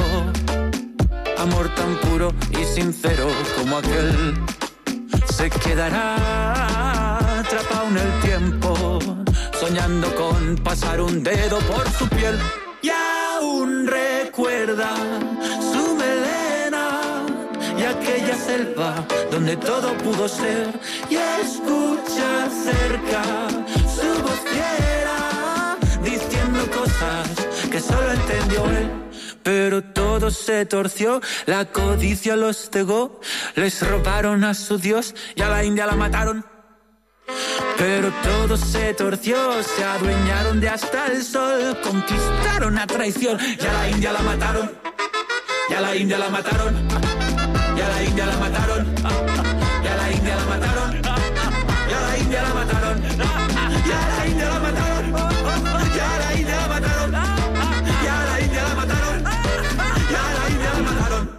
amor tan puro y sincero como aquel. Se quedará atrapado en el tiempo, soñando con pasar un dedo por su piel. Y aún recuerda su melena y aquella selva donde todo pudo ser. Y escucha cerca su voz fiera, diciendo cosas que solo entendió él. Pero todo se torció, la codicia los cegó, les robaron a su dios y a la India la mataron. Pero todo se torció, se adueñaron de hasta el sol, conquistaron a traición y a la India la mataron. Y a la India la mataron. Y a la India la mataron. Y a la India la mataron. Y a la India la mataron. Y a la India la mataron. Y a la India la mataron. Y a la India la mataron. Y a la India la mataron.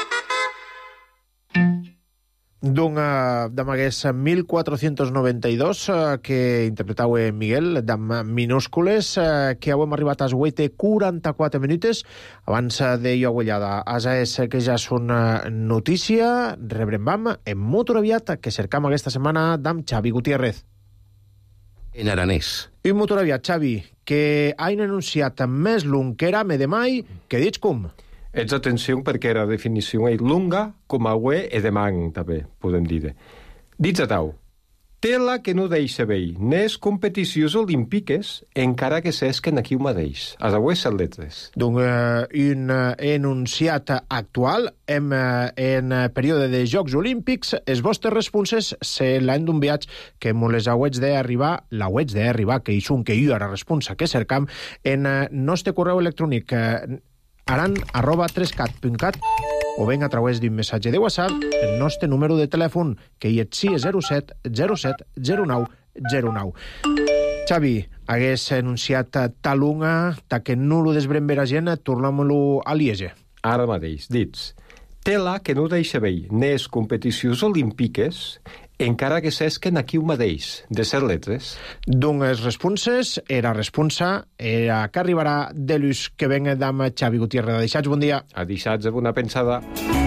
D'un d'amagués 1492 que interpretau Miguel, d'am minúscules, que heu arribat a 8:44 minutes. Abans de jo aguellada, asa és que ja és una notícia. Rebrem en molt aviat que cercam aquesta setmana d'am Xavi Gutiérrez. en aranès. Un motor aviat, Xavi, que han anunciat més long que era de mai, que dits com? Ets atenció perquè la definició és longa, com a uè e de man, també, podem dir. Dits a tau, tela que no deixa veure, n'és competicions olímpiques, encara que s'esquen aquí ho mateix, a les atletes. Donc, un enunciat actual en període de Jocs Olímpics, els vostres responses se l'han d'un viatge que me les hauets d'arribar, que hi són que jo ara responsa, que cercam, en nostre correu electrònic aran@3cat.cat o ben a través d'un missatge de WhatsApp el nostre número de telèfon, que hi és 607 07 09 09. Xavi, hagués anunciat talunga, ta que no lo desbrem ver a gent, tornem-lo a Liege. Ara mateix, dits, tela que no deixa veure, n'és competicions olímpiques, encara que s'esquen aquí ho mateix, de ser letres. Doncs les responses, era responsa, era que arribarà de l'ús que venga d'am Xavi Gutiérrez. Deixats, bon dia. A deixats, bona pensada.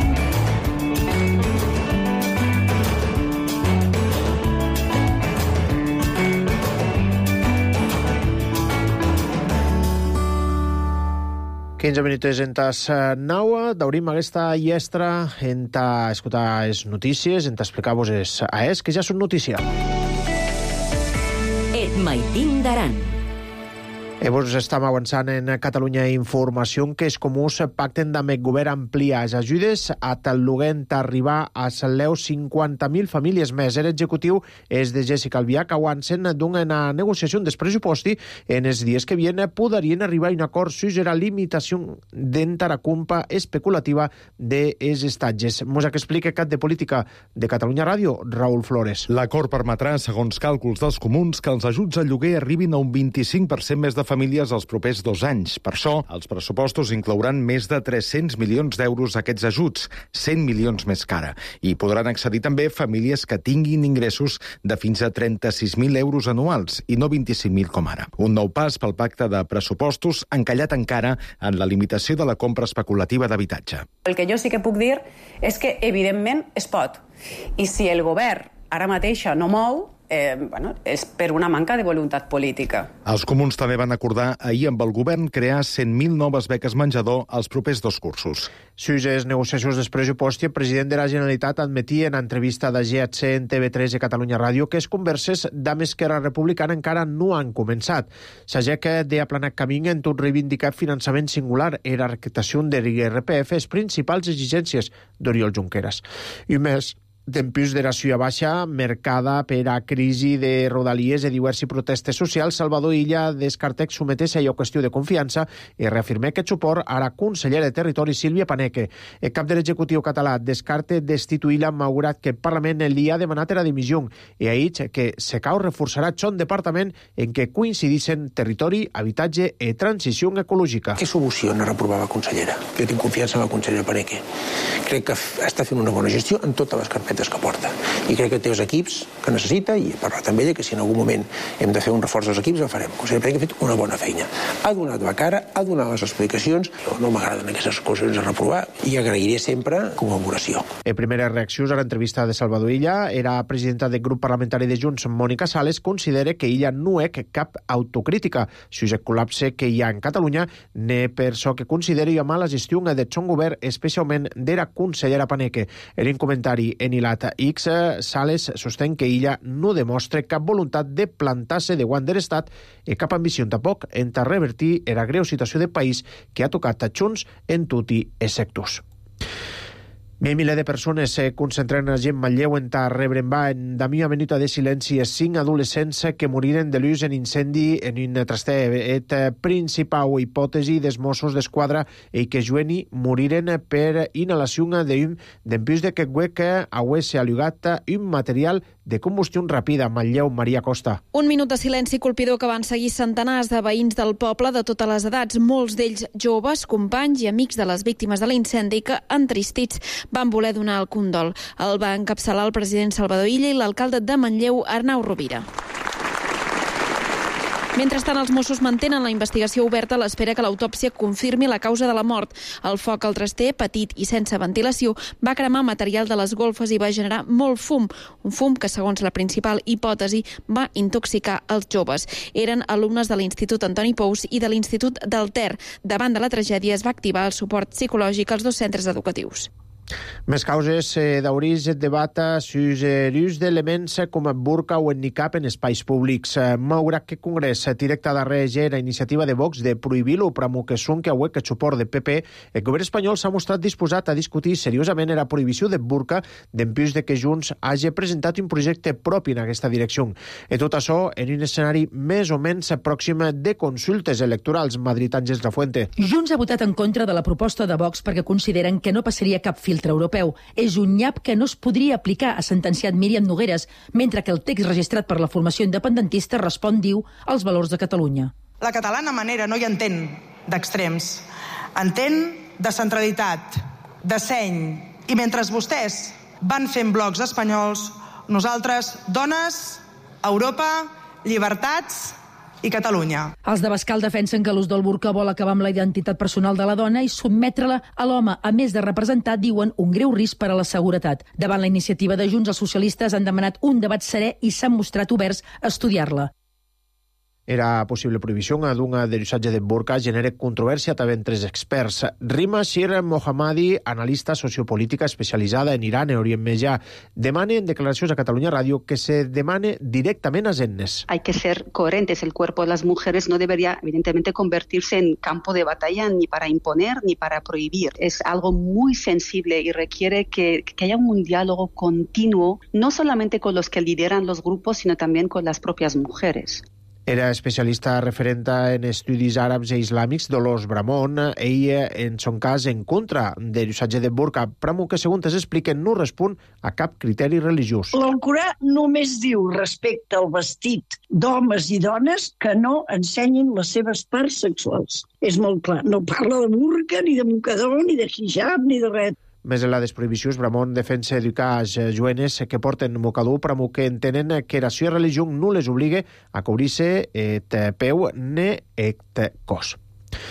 Quinze minuts en tas 9, d'obrim aquesta llestra en ta escoltar les notícies, en ta explicar-vos que ja són notícia. Et maitin d'Aran. Vos estem avançant en Catalunya Informació que els comuns pacten amb el govern ampliar les ajudes a tal lugar arribar a saleu 50.000 famílies més. L'executiu és de Jessica Albiach, avancen d'una negociació dels pressupostos en els dies que vienen podrien arribar a un acord sobre la limitació d'entara compra especulativa dels estatges. Mos explica cap de política de Catalunya Ràdio, Raül Flores. L'acord permetrà, segons càlculs dels comuns, que els ajuts al lloguer arribin a un 25% més de famílies els propers 2 anys. Per això, els pressupostos inclouran més de 300 milions d'euros a aquests ajuts, 100 milions més cara. I podran accedir també famílies que tinguin ingressos de fins a 36.000 euros anuals i no 25.000 com ara. Un nou pas pel pacte de pressupostos encallat encara en la limitació de la compra especulativa d'habitatge. El que jo sí que puc dir és que, evidentment, es pot. I si el govern ara mateixa no mou, és per una manca de voluntat política. Els comuns també van acordar ahir amb el govern crear 100.000 noves beques menjador als propers 2 cursos. Sus les negociacions dels pressupostos, el president de la Generalitat admetia en entrevista de GHC en TV3 de Catalunya Ràdio que les converses d'Am Esquerra Republicana encara no han començat. S'ha de aplanar camí en tot reivindicar finançament singular i la recaptació de l'IRPF, les principals exigències d'Oriol Junqueras. I més, dempús de la Ciutat Baixa, mercada per a crisi de rodalies i diverses protestes socials, Salvador Illa descarta que sometés a qüestió de confiança i reafirma aquest suport a la consellera de Territori, Sílvia Paneque. El cap de l'executiu català descarta destituir-la malgrat que el Parlament li ha demanat la dimissió i ha dit que se cau reforçarà son departament en què coincidissin territori, habitatge i transició ecològica. Què soluciona reprovar la consellera? Jo tinc confiança en la consellera Paneque. Crec que està fent una bona gestió en totes les carpetes que porta. I crec que té els equips que necessita i he parlat amb ella que si en algun moment hem de fer un reforç dels equips el farem. Consellera Paneque ha fet una bona feina. Ha donat la cara, ha donat les explicacions. No m'agraden aquestes coses de reprovar i agrairé sempre col·laboració. En primeres reaccions a l'entrevista de Salvador Illa, era presidenta del grup parlamentari de Junts, Mònica Sales, considera que ella no és cap autocrítica. Si el col·lapse que hi ha en Catalunya n'he per això que consideri a mala gestió de son govern, especialment de la consellera Paneque. En un comentari en X, Sales sostén que ella no demostra cap voluntat de plantar-se de guant de l'Estat i cap ambició tampoc en revertir la greu situació de país que ha tocat a Junts en tutti els sectors. Milers de persones se concentren a gent Manlleu en rebre en una minuta de silenci 5 adolescents que moriren de l'ús en incendi en un traster. Et principal hipòtesi dels Mossos d'Esquadra i que jueni moriren per inhalació d'hum d'empús de que hagués allugat un material de combustió ràpida. Manlleu, Maria Costa. Un minut de silenci colpidor que van seguir centenars de veïns del poble de totes les edats, molts d'ells joves, companys i amics de les víctimes de l'incendi que, entristits, van voler donar el condol. El va encapçalar el president Salvador Illa i l'alcalde de Manlleu, Arnau Rovira. Mentrestant, els Mossos mantenen la investigació oberta a l'espera que l'autòpsia confirmi la causa de la mort. El foc al traster, petit i sense ventilació, va cremar material de les golfes i va generar molt fum. Un fum que, segons la principal hipòtesi, va intoxicar els joves. Eren alumnes de l'Institut Antoni Pous i de l'Institut del Ter. Davant de la tragèdia es va activar el suport psicològic als 2 centres educatius. Més causes d'oris et debat sus l'ús d'elements com burca o niqab en espais públics. Malgrat que Congrés directa darrere la iniciativa de Vox de prohibir-lo, però que són que avui que suport de PP, el govern espanyol s'ha mostrat disposat a discutir seriosament la prohibició de burca d'empús de que Junts hagi presentat un projecte propi en aquesta direcció. I tot això en un escenari més o menys pròxim de consultes electorals. Madrid, Àngels Lafuente. Junts ha votat en contra de la proposta de Vox perquè consideren que no passaria cap filtre europeu. És un nyap que no es podria aplicar, ha sentenciat Míriam Nogueres, mentre que el text registrat per la formació independentista respon, diu, als valors de Catalunya. La catalana manera no hi entén d'extrems. Entén de centralitat, de seny. I mentre vostès van fent blocs espanyols, nosaltres, dones, Europa, llibertats i Catalunya. Els d'Abascal defensen que l'ús del burca vol acabar amb la identitat personal de la dona i sotmetre-la a l'home, a més de representar, diuen, un greu risc per a la seguretat. Davant la iniciativa de Junts, els socialistes han demanat un debat serè i s'han mostrat oberts a estudiar-la. Era possible prohibició d'un l'usatge de burca genera controvèrsia també entre els experts. Rima Shir Mohammadi, analista sociopolítica especialitzada en Iran i Orient Mitjà, demana en declaracions a Catalunya Ràdio que se demane directament a Zennes. Hay que ser coherentes. El cuerpo de las mujeres no debería, evidentemente, convertirse en campo de batalla ni para imponer ni para prohibir. Es algo muy sensible y requiere que haya un diálogo continuo, no solamente con los que lideran los grupos, sino también con las propias mujeres. Era especialista referenta en estudis àrabs i islàmics, Dolors Bramón. Ella, en son cas, en contra de l'usatge de burca, però que, segons es expliquen, no respon a cap criteri religiós. L'Alcorà només diu respecte al vestit d'homes i dones que no ensenyin les seves parts sexuals. És molt clar, no parla de burca, ni de mocador, ni de hijab, ni de res. Més en la desprohibició, Bramón defensa educar als jovenes que porten mocador, però que entenen que la seva religió no les obliga a cobrir-se et peu ni et cos.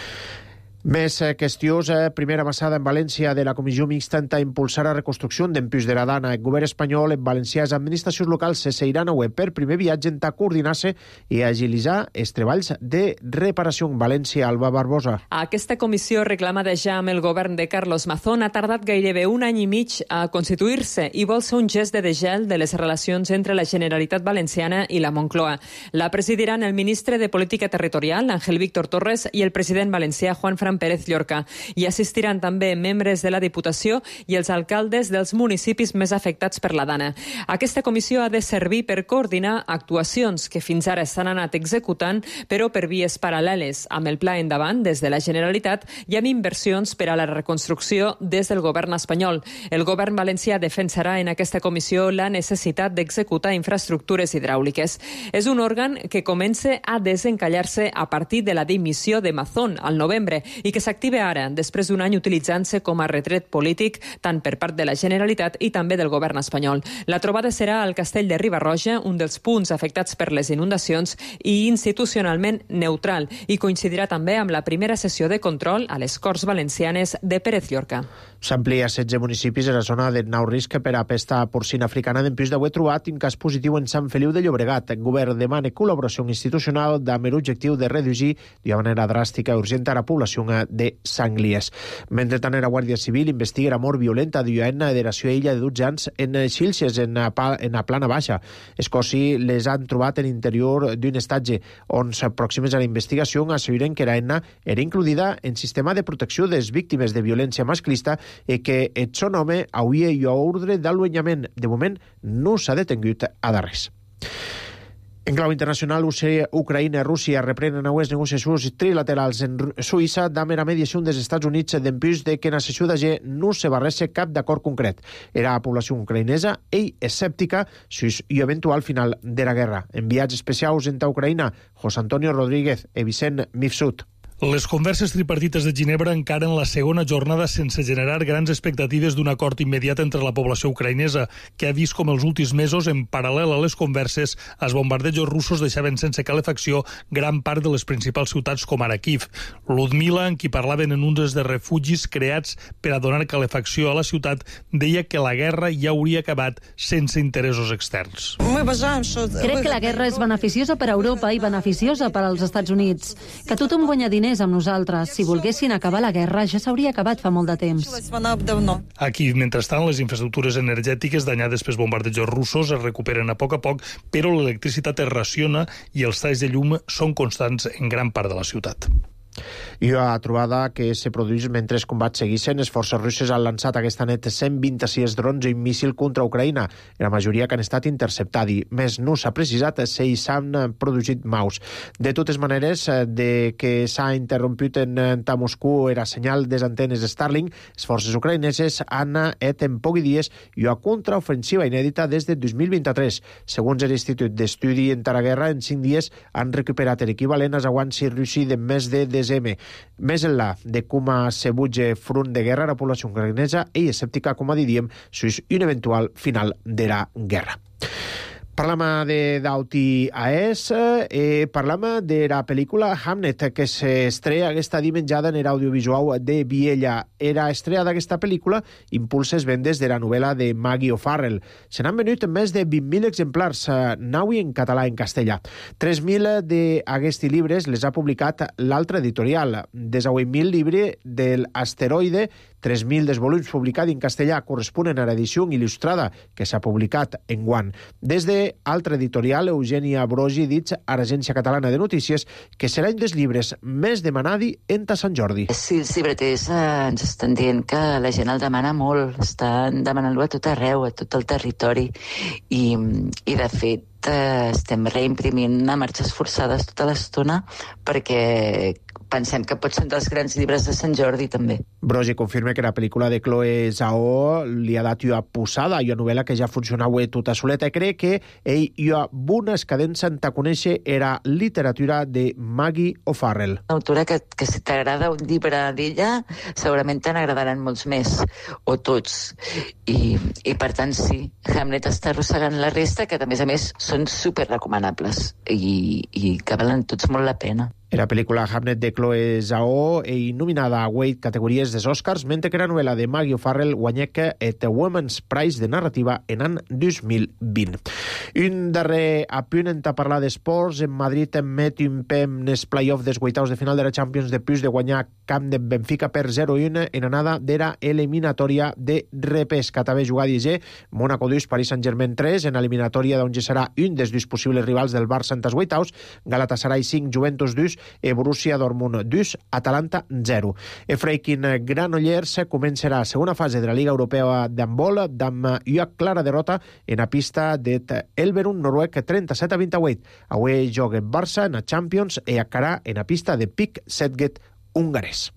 Més qüestions. Primera massada en València de la Comissió Mixta a impulsar la reconstrucció d'empús de la Dana. El govern espanyol, en valencià, les administracions locals se seiran avui per primer viatge a coordinar-se i agilitzar els treballs de reparació en València. Alba Barbosa. Aquesta comissió reclamada ja amb el govern de Carlos Mazón ha tardat gairebé un any i mig a constituir-se i vol ser un gest de degel de les relacions entre la Generalitat Valenciana i la Moncloa. La presidiran el ministre de Política Territorial, Ángel Víctor Torres, i el president valencià, Juan Fran Pérez Llorca. Hi assistiran també membres de la Diputació i els alcaldes dels municipis més afectats per la Dana. Aquesta comissió ha de servir per coordinar actuacions que fins ara s'han anat executant, però per vies paral·leles, amb el pla endavant des de la Generalitat i amb inversions per a la reconstrucció des del govern espanyol. El govern valencià defensarà en aquesta comissió la necessitat d'executar infraestructures hidràuliques. És un òrgan que comença a desencallar-se a partir de la dimissió de Mazón al novembre i que s'activa ara, després d'un any utilitzant-se com a retret polític tant per part de la Generalitat i també del govern espanyol. La trobada serà al Castell de Riba-roja, un dels punts afectats per les inundacions, i institucionalment neutral, i coincidirà també amb la primera sessió de control a les Corts Valencianes de Pérez Llorca. S'amplia a 16 municipis a la zona de nou risc per a pesta porcina africana d'empús d'avui trobat un cas positiu en Sant Feliu de Llobregat. El govern demana col·laboració institucional amb l'objectiu de reduir d'una manera dràstica i urgent a la població de sanglies. Mentrestant, la Guàrdia Civil investiga la mort violenta d'una generació illa de 12 anys en Xilxes, en la plana baixa. Els cossos les han trobat en l'interior d'un estatge on, pròximes a la investigació, asseguren que la nena era incluïda en sistema de protecció de les víctimes de violència masclista i que el seu home hauria ordre d'allunyament. De moment, no s'ha detingut a darrers. En clau internacional, Ucraïna i Rússia reprenen avui les negociacions trilaterals en Suïssa amb la mediació dels Estats Units d'empús de que en la sessió d'ahir no se barreja cap d'acord concret. Era la població ucraïnesa i escèptica sus i eventual final de la guerra. Enviats especials entre Ucraïna, José Antonio Rodríguez i Vicent Mifsud. Les converses tripartites de Ginebra encaren la segona jornada sense generar grans expectatives d'un acord immediat entre la població ucraïnesa, que ha vist com els últims mesos, en paral·lel a les converses, els bombardejos russos deixaven sense calefacció gran part de les principals ciutats com ara Kyiv. Ludmila, en qui parlaven en uns de refugis creats per a donar calefacció a la ciutat, deia que la guerra ja hauria acabat sense interessos externs. Crec que la guerra és beneficiosa per a Europa i beneficiosa per als Estats Units. Que tothom guanya diners amb nosaltres. Si volguessin acabar la guerra, ja s'hauria acabat fa molt de temps. Aquí, mentrestant, les infraestructures energètiques danyades pels bombardejos russos es recuperen a poc, però l'electricitat es raciona i els talls de llum són constants en gran part de la ciutat. I una trobada que se produeix mentre els combats seguissin. Les forces russes han lançat aquesta nit 126 drons i un míssil contra Ucraïna, la majoria que han estat interceptats. Més no s'ha precisat si s'han produït maus. De totes maneres, de que s'ha interromput en Moscou era senyal des antenes Starlink, les forces ucraïneses han fet en pocs dies una contraofensiva inèdita des de 2023. Segons l'Institut d'Estudi en la Guerra, en 5 dies han recuperat l'equivalent als aguants russi de més de desem. Més enllà de com se butge front de guerra, la població ucraïnesa és escèptica, com diríem, sobre un eventual final de la guerra. Parlam d'Auti AES, parlam de la pel·lícula Hamnet, que s'estrena aquesta dimenjada en l'audiovisual de Viella. Era estrena d'aquesta pel·lícula impulsa les vendes de la novel·la de Maggie O'Farrell. Se n'han venut més de 20.000 exemplars, naui en català i en castellà. 3.000 d'aquests llibres les ha publicat l'altra editorial. Des de 8.000 llibres de l'Asteroide, 3.000 dels volums publicats en castellà corresponen a l'edició il·lustrada que s'ha publicat enguant. Des d'altra editorial, Eugènia Brogi dit a l'Agència Catalana de Notícies que serà un dels llibres més demanadi en Sant Jordi. Sí, els llibreters ens estan dient que la gent el demana molt, estan demanant-lo a tot arreu, a tot el territori, i de fet estem reimprimint a marxes forçades tota l'estona perquè pensem que pot ser un dels grans llibres de Sant Jordi, també. Brogi confirma que la pel·lícula de Chloe Zhao li ha dat una posada, una novel·la que ja funcionava tota soleta, i crec que ell hi ha bones cadences en conèixer era literatura de Maggie O'Farrell. Una autora que si t'agrada un llibre d'ella, segurament te n'agradaran molts més, o tots. I per tant, sí, Hamlet està arrossegant la resta, que a més són superrecomanables i que valen tots molt la pena. La pel·lícula Hamnet de Chloe Zhao és nominada a 8 categories dels Oscars, mentre que la novel·la de Maggie O'Farrell guanyà el Women's Prize de narrativa en l'any 2020. Un darrer apunt en parlar d'esports. En Madrid emet un PEM en els play-off dels vuitaus de final de la Champions després de guanyar camp de Benfica per 0-1 en anada de la eliminatòria de repesca. També jugar a Mónaco 2, Paris Saint-Germain 3, en eliminatòria d'on serà un dels dos possibles rivals del Barça en els vuitaus, Galatasaray 5, Juventus 2, Borussia Dortmund 2, Atalanta 0. Freikin Granollers començarà la segona fase de la Liga Europea d'handbol amb una clara derrota en la pista d'Elverum noruec 37-28. Avui juga Barça en la Champions i acarà en la pista de Pick Setget hongarès.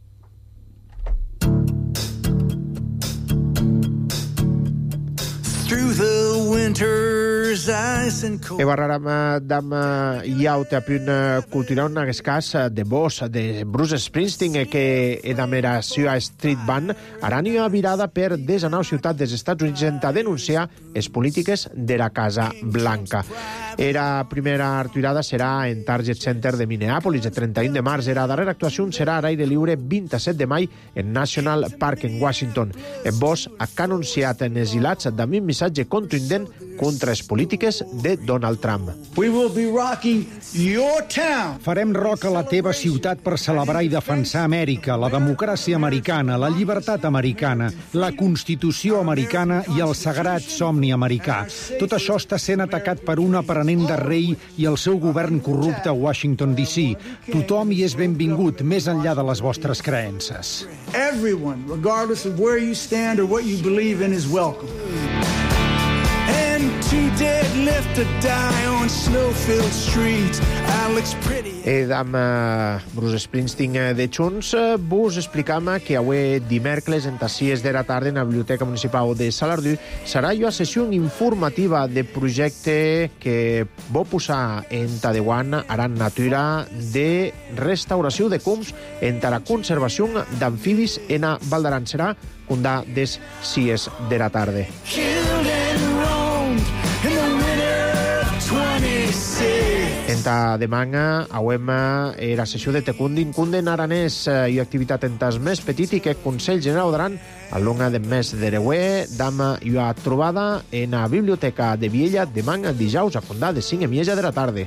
Through the winter's ice and cold. Barraram d'am iaute apun cultural en aquest cas de Boss, de Bruce Springsteen, que era Sua Street Band, aran una virada per desanar ciutat dels Estats Units en denunciar les polítiques de la Casa Blanca. La primera actuada serà en Target Center de Minneapolis, el 31 de març. La darrera actuació serà a l'aire lliure 27 de maig en National Park en Washington. El Boss ha anunciat en exilats amb un missatge contundent contra les polítiques de Donald Trump. We will be rocking your town. Farem rock a la teva ciutat per celebrar i defensar Amèrica, la democràcia americana, la llibertat americana, la Constitució americana i el sagrat somni americà. Tot això està sent atacat per un aprenent de rei i el seu govern corrupte a Washington, D.C. Tothom hi és benvingut, més enllà de les vostres creences. Everyone, regardless of where you stand or what you believe in, is welcome. And too dead left to die on snow-filled streets. Alex Pretty. Amb Bruce Springsteen de Junts, vos explicam que avui dimecres en les 6 de la tarda en la Biblioteca Municipal de Salardú serà una sessió informativa de projecte que vol posar en Tadeuan aran natura de restauració de cums entre la conservació d'amfibis en a Val d'Aran. Serà condà des 6 de la tarda. Enta demà auem la sessió de Tecundin Cunden Aranès i activitat entes més petit i que Consell General d'Aran a longa del mes de Reué dama i a trobada en la Biblioteca de Viella demà dijous a condà de 5:30 de la tarda.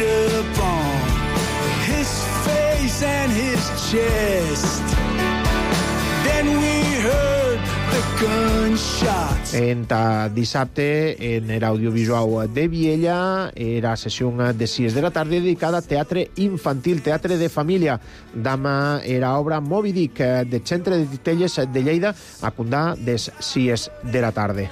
And his chest. Then we heard the gunshots. Enta dissabte en l'audiovisual de Viella era sessió de 6 de la tarda dedicada a teatre infantil, teatre de família. Dama era obra Moby Dick de Centre de Titelles de Lleida a condà des 6 de la tarda.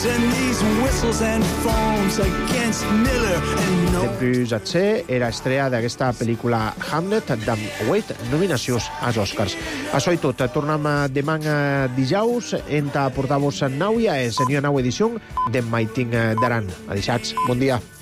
Després a ser era estrella d'aquesta pel·lícula Hamlet d'amb 8 nominacions als Oscars. Això i tot. Tornem demà dijous en portar-vos nau i és una nova edició de Maiting d'Aran. Adeixats, bon dia.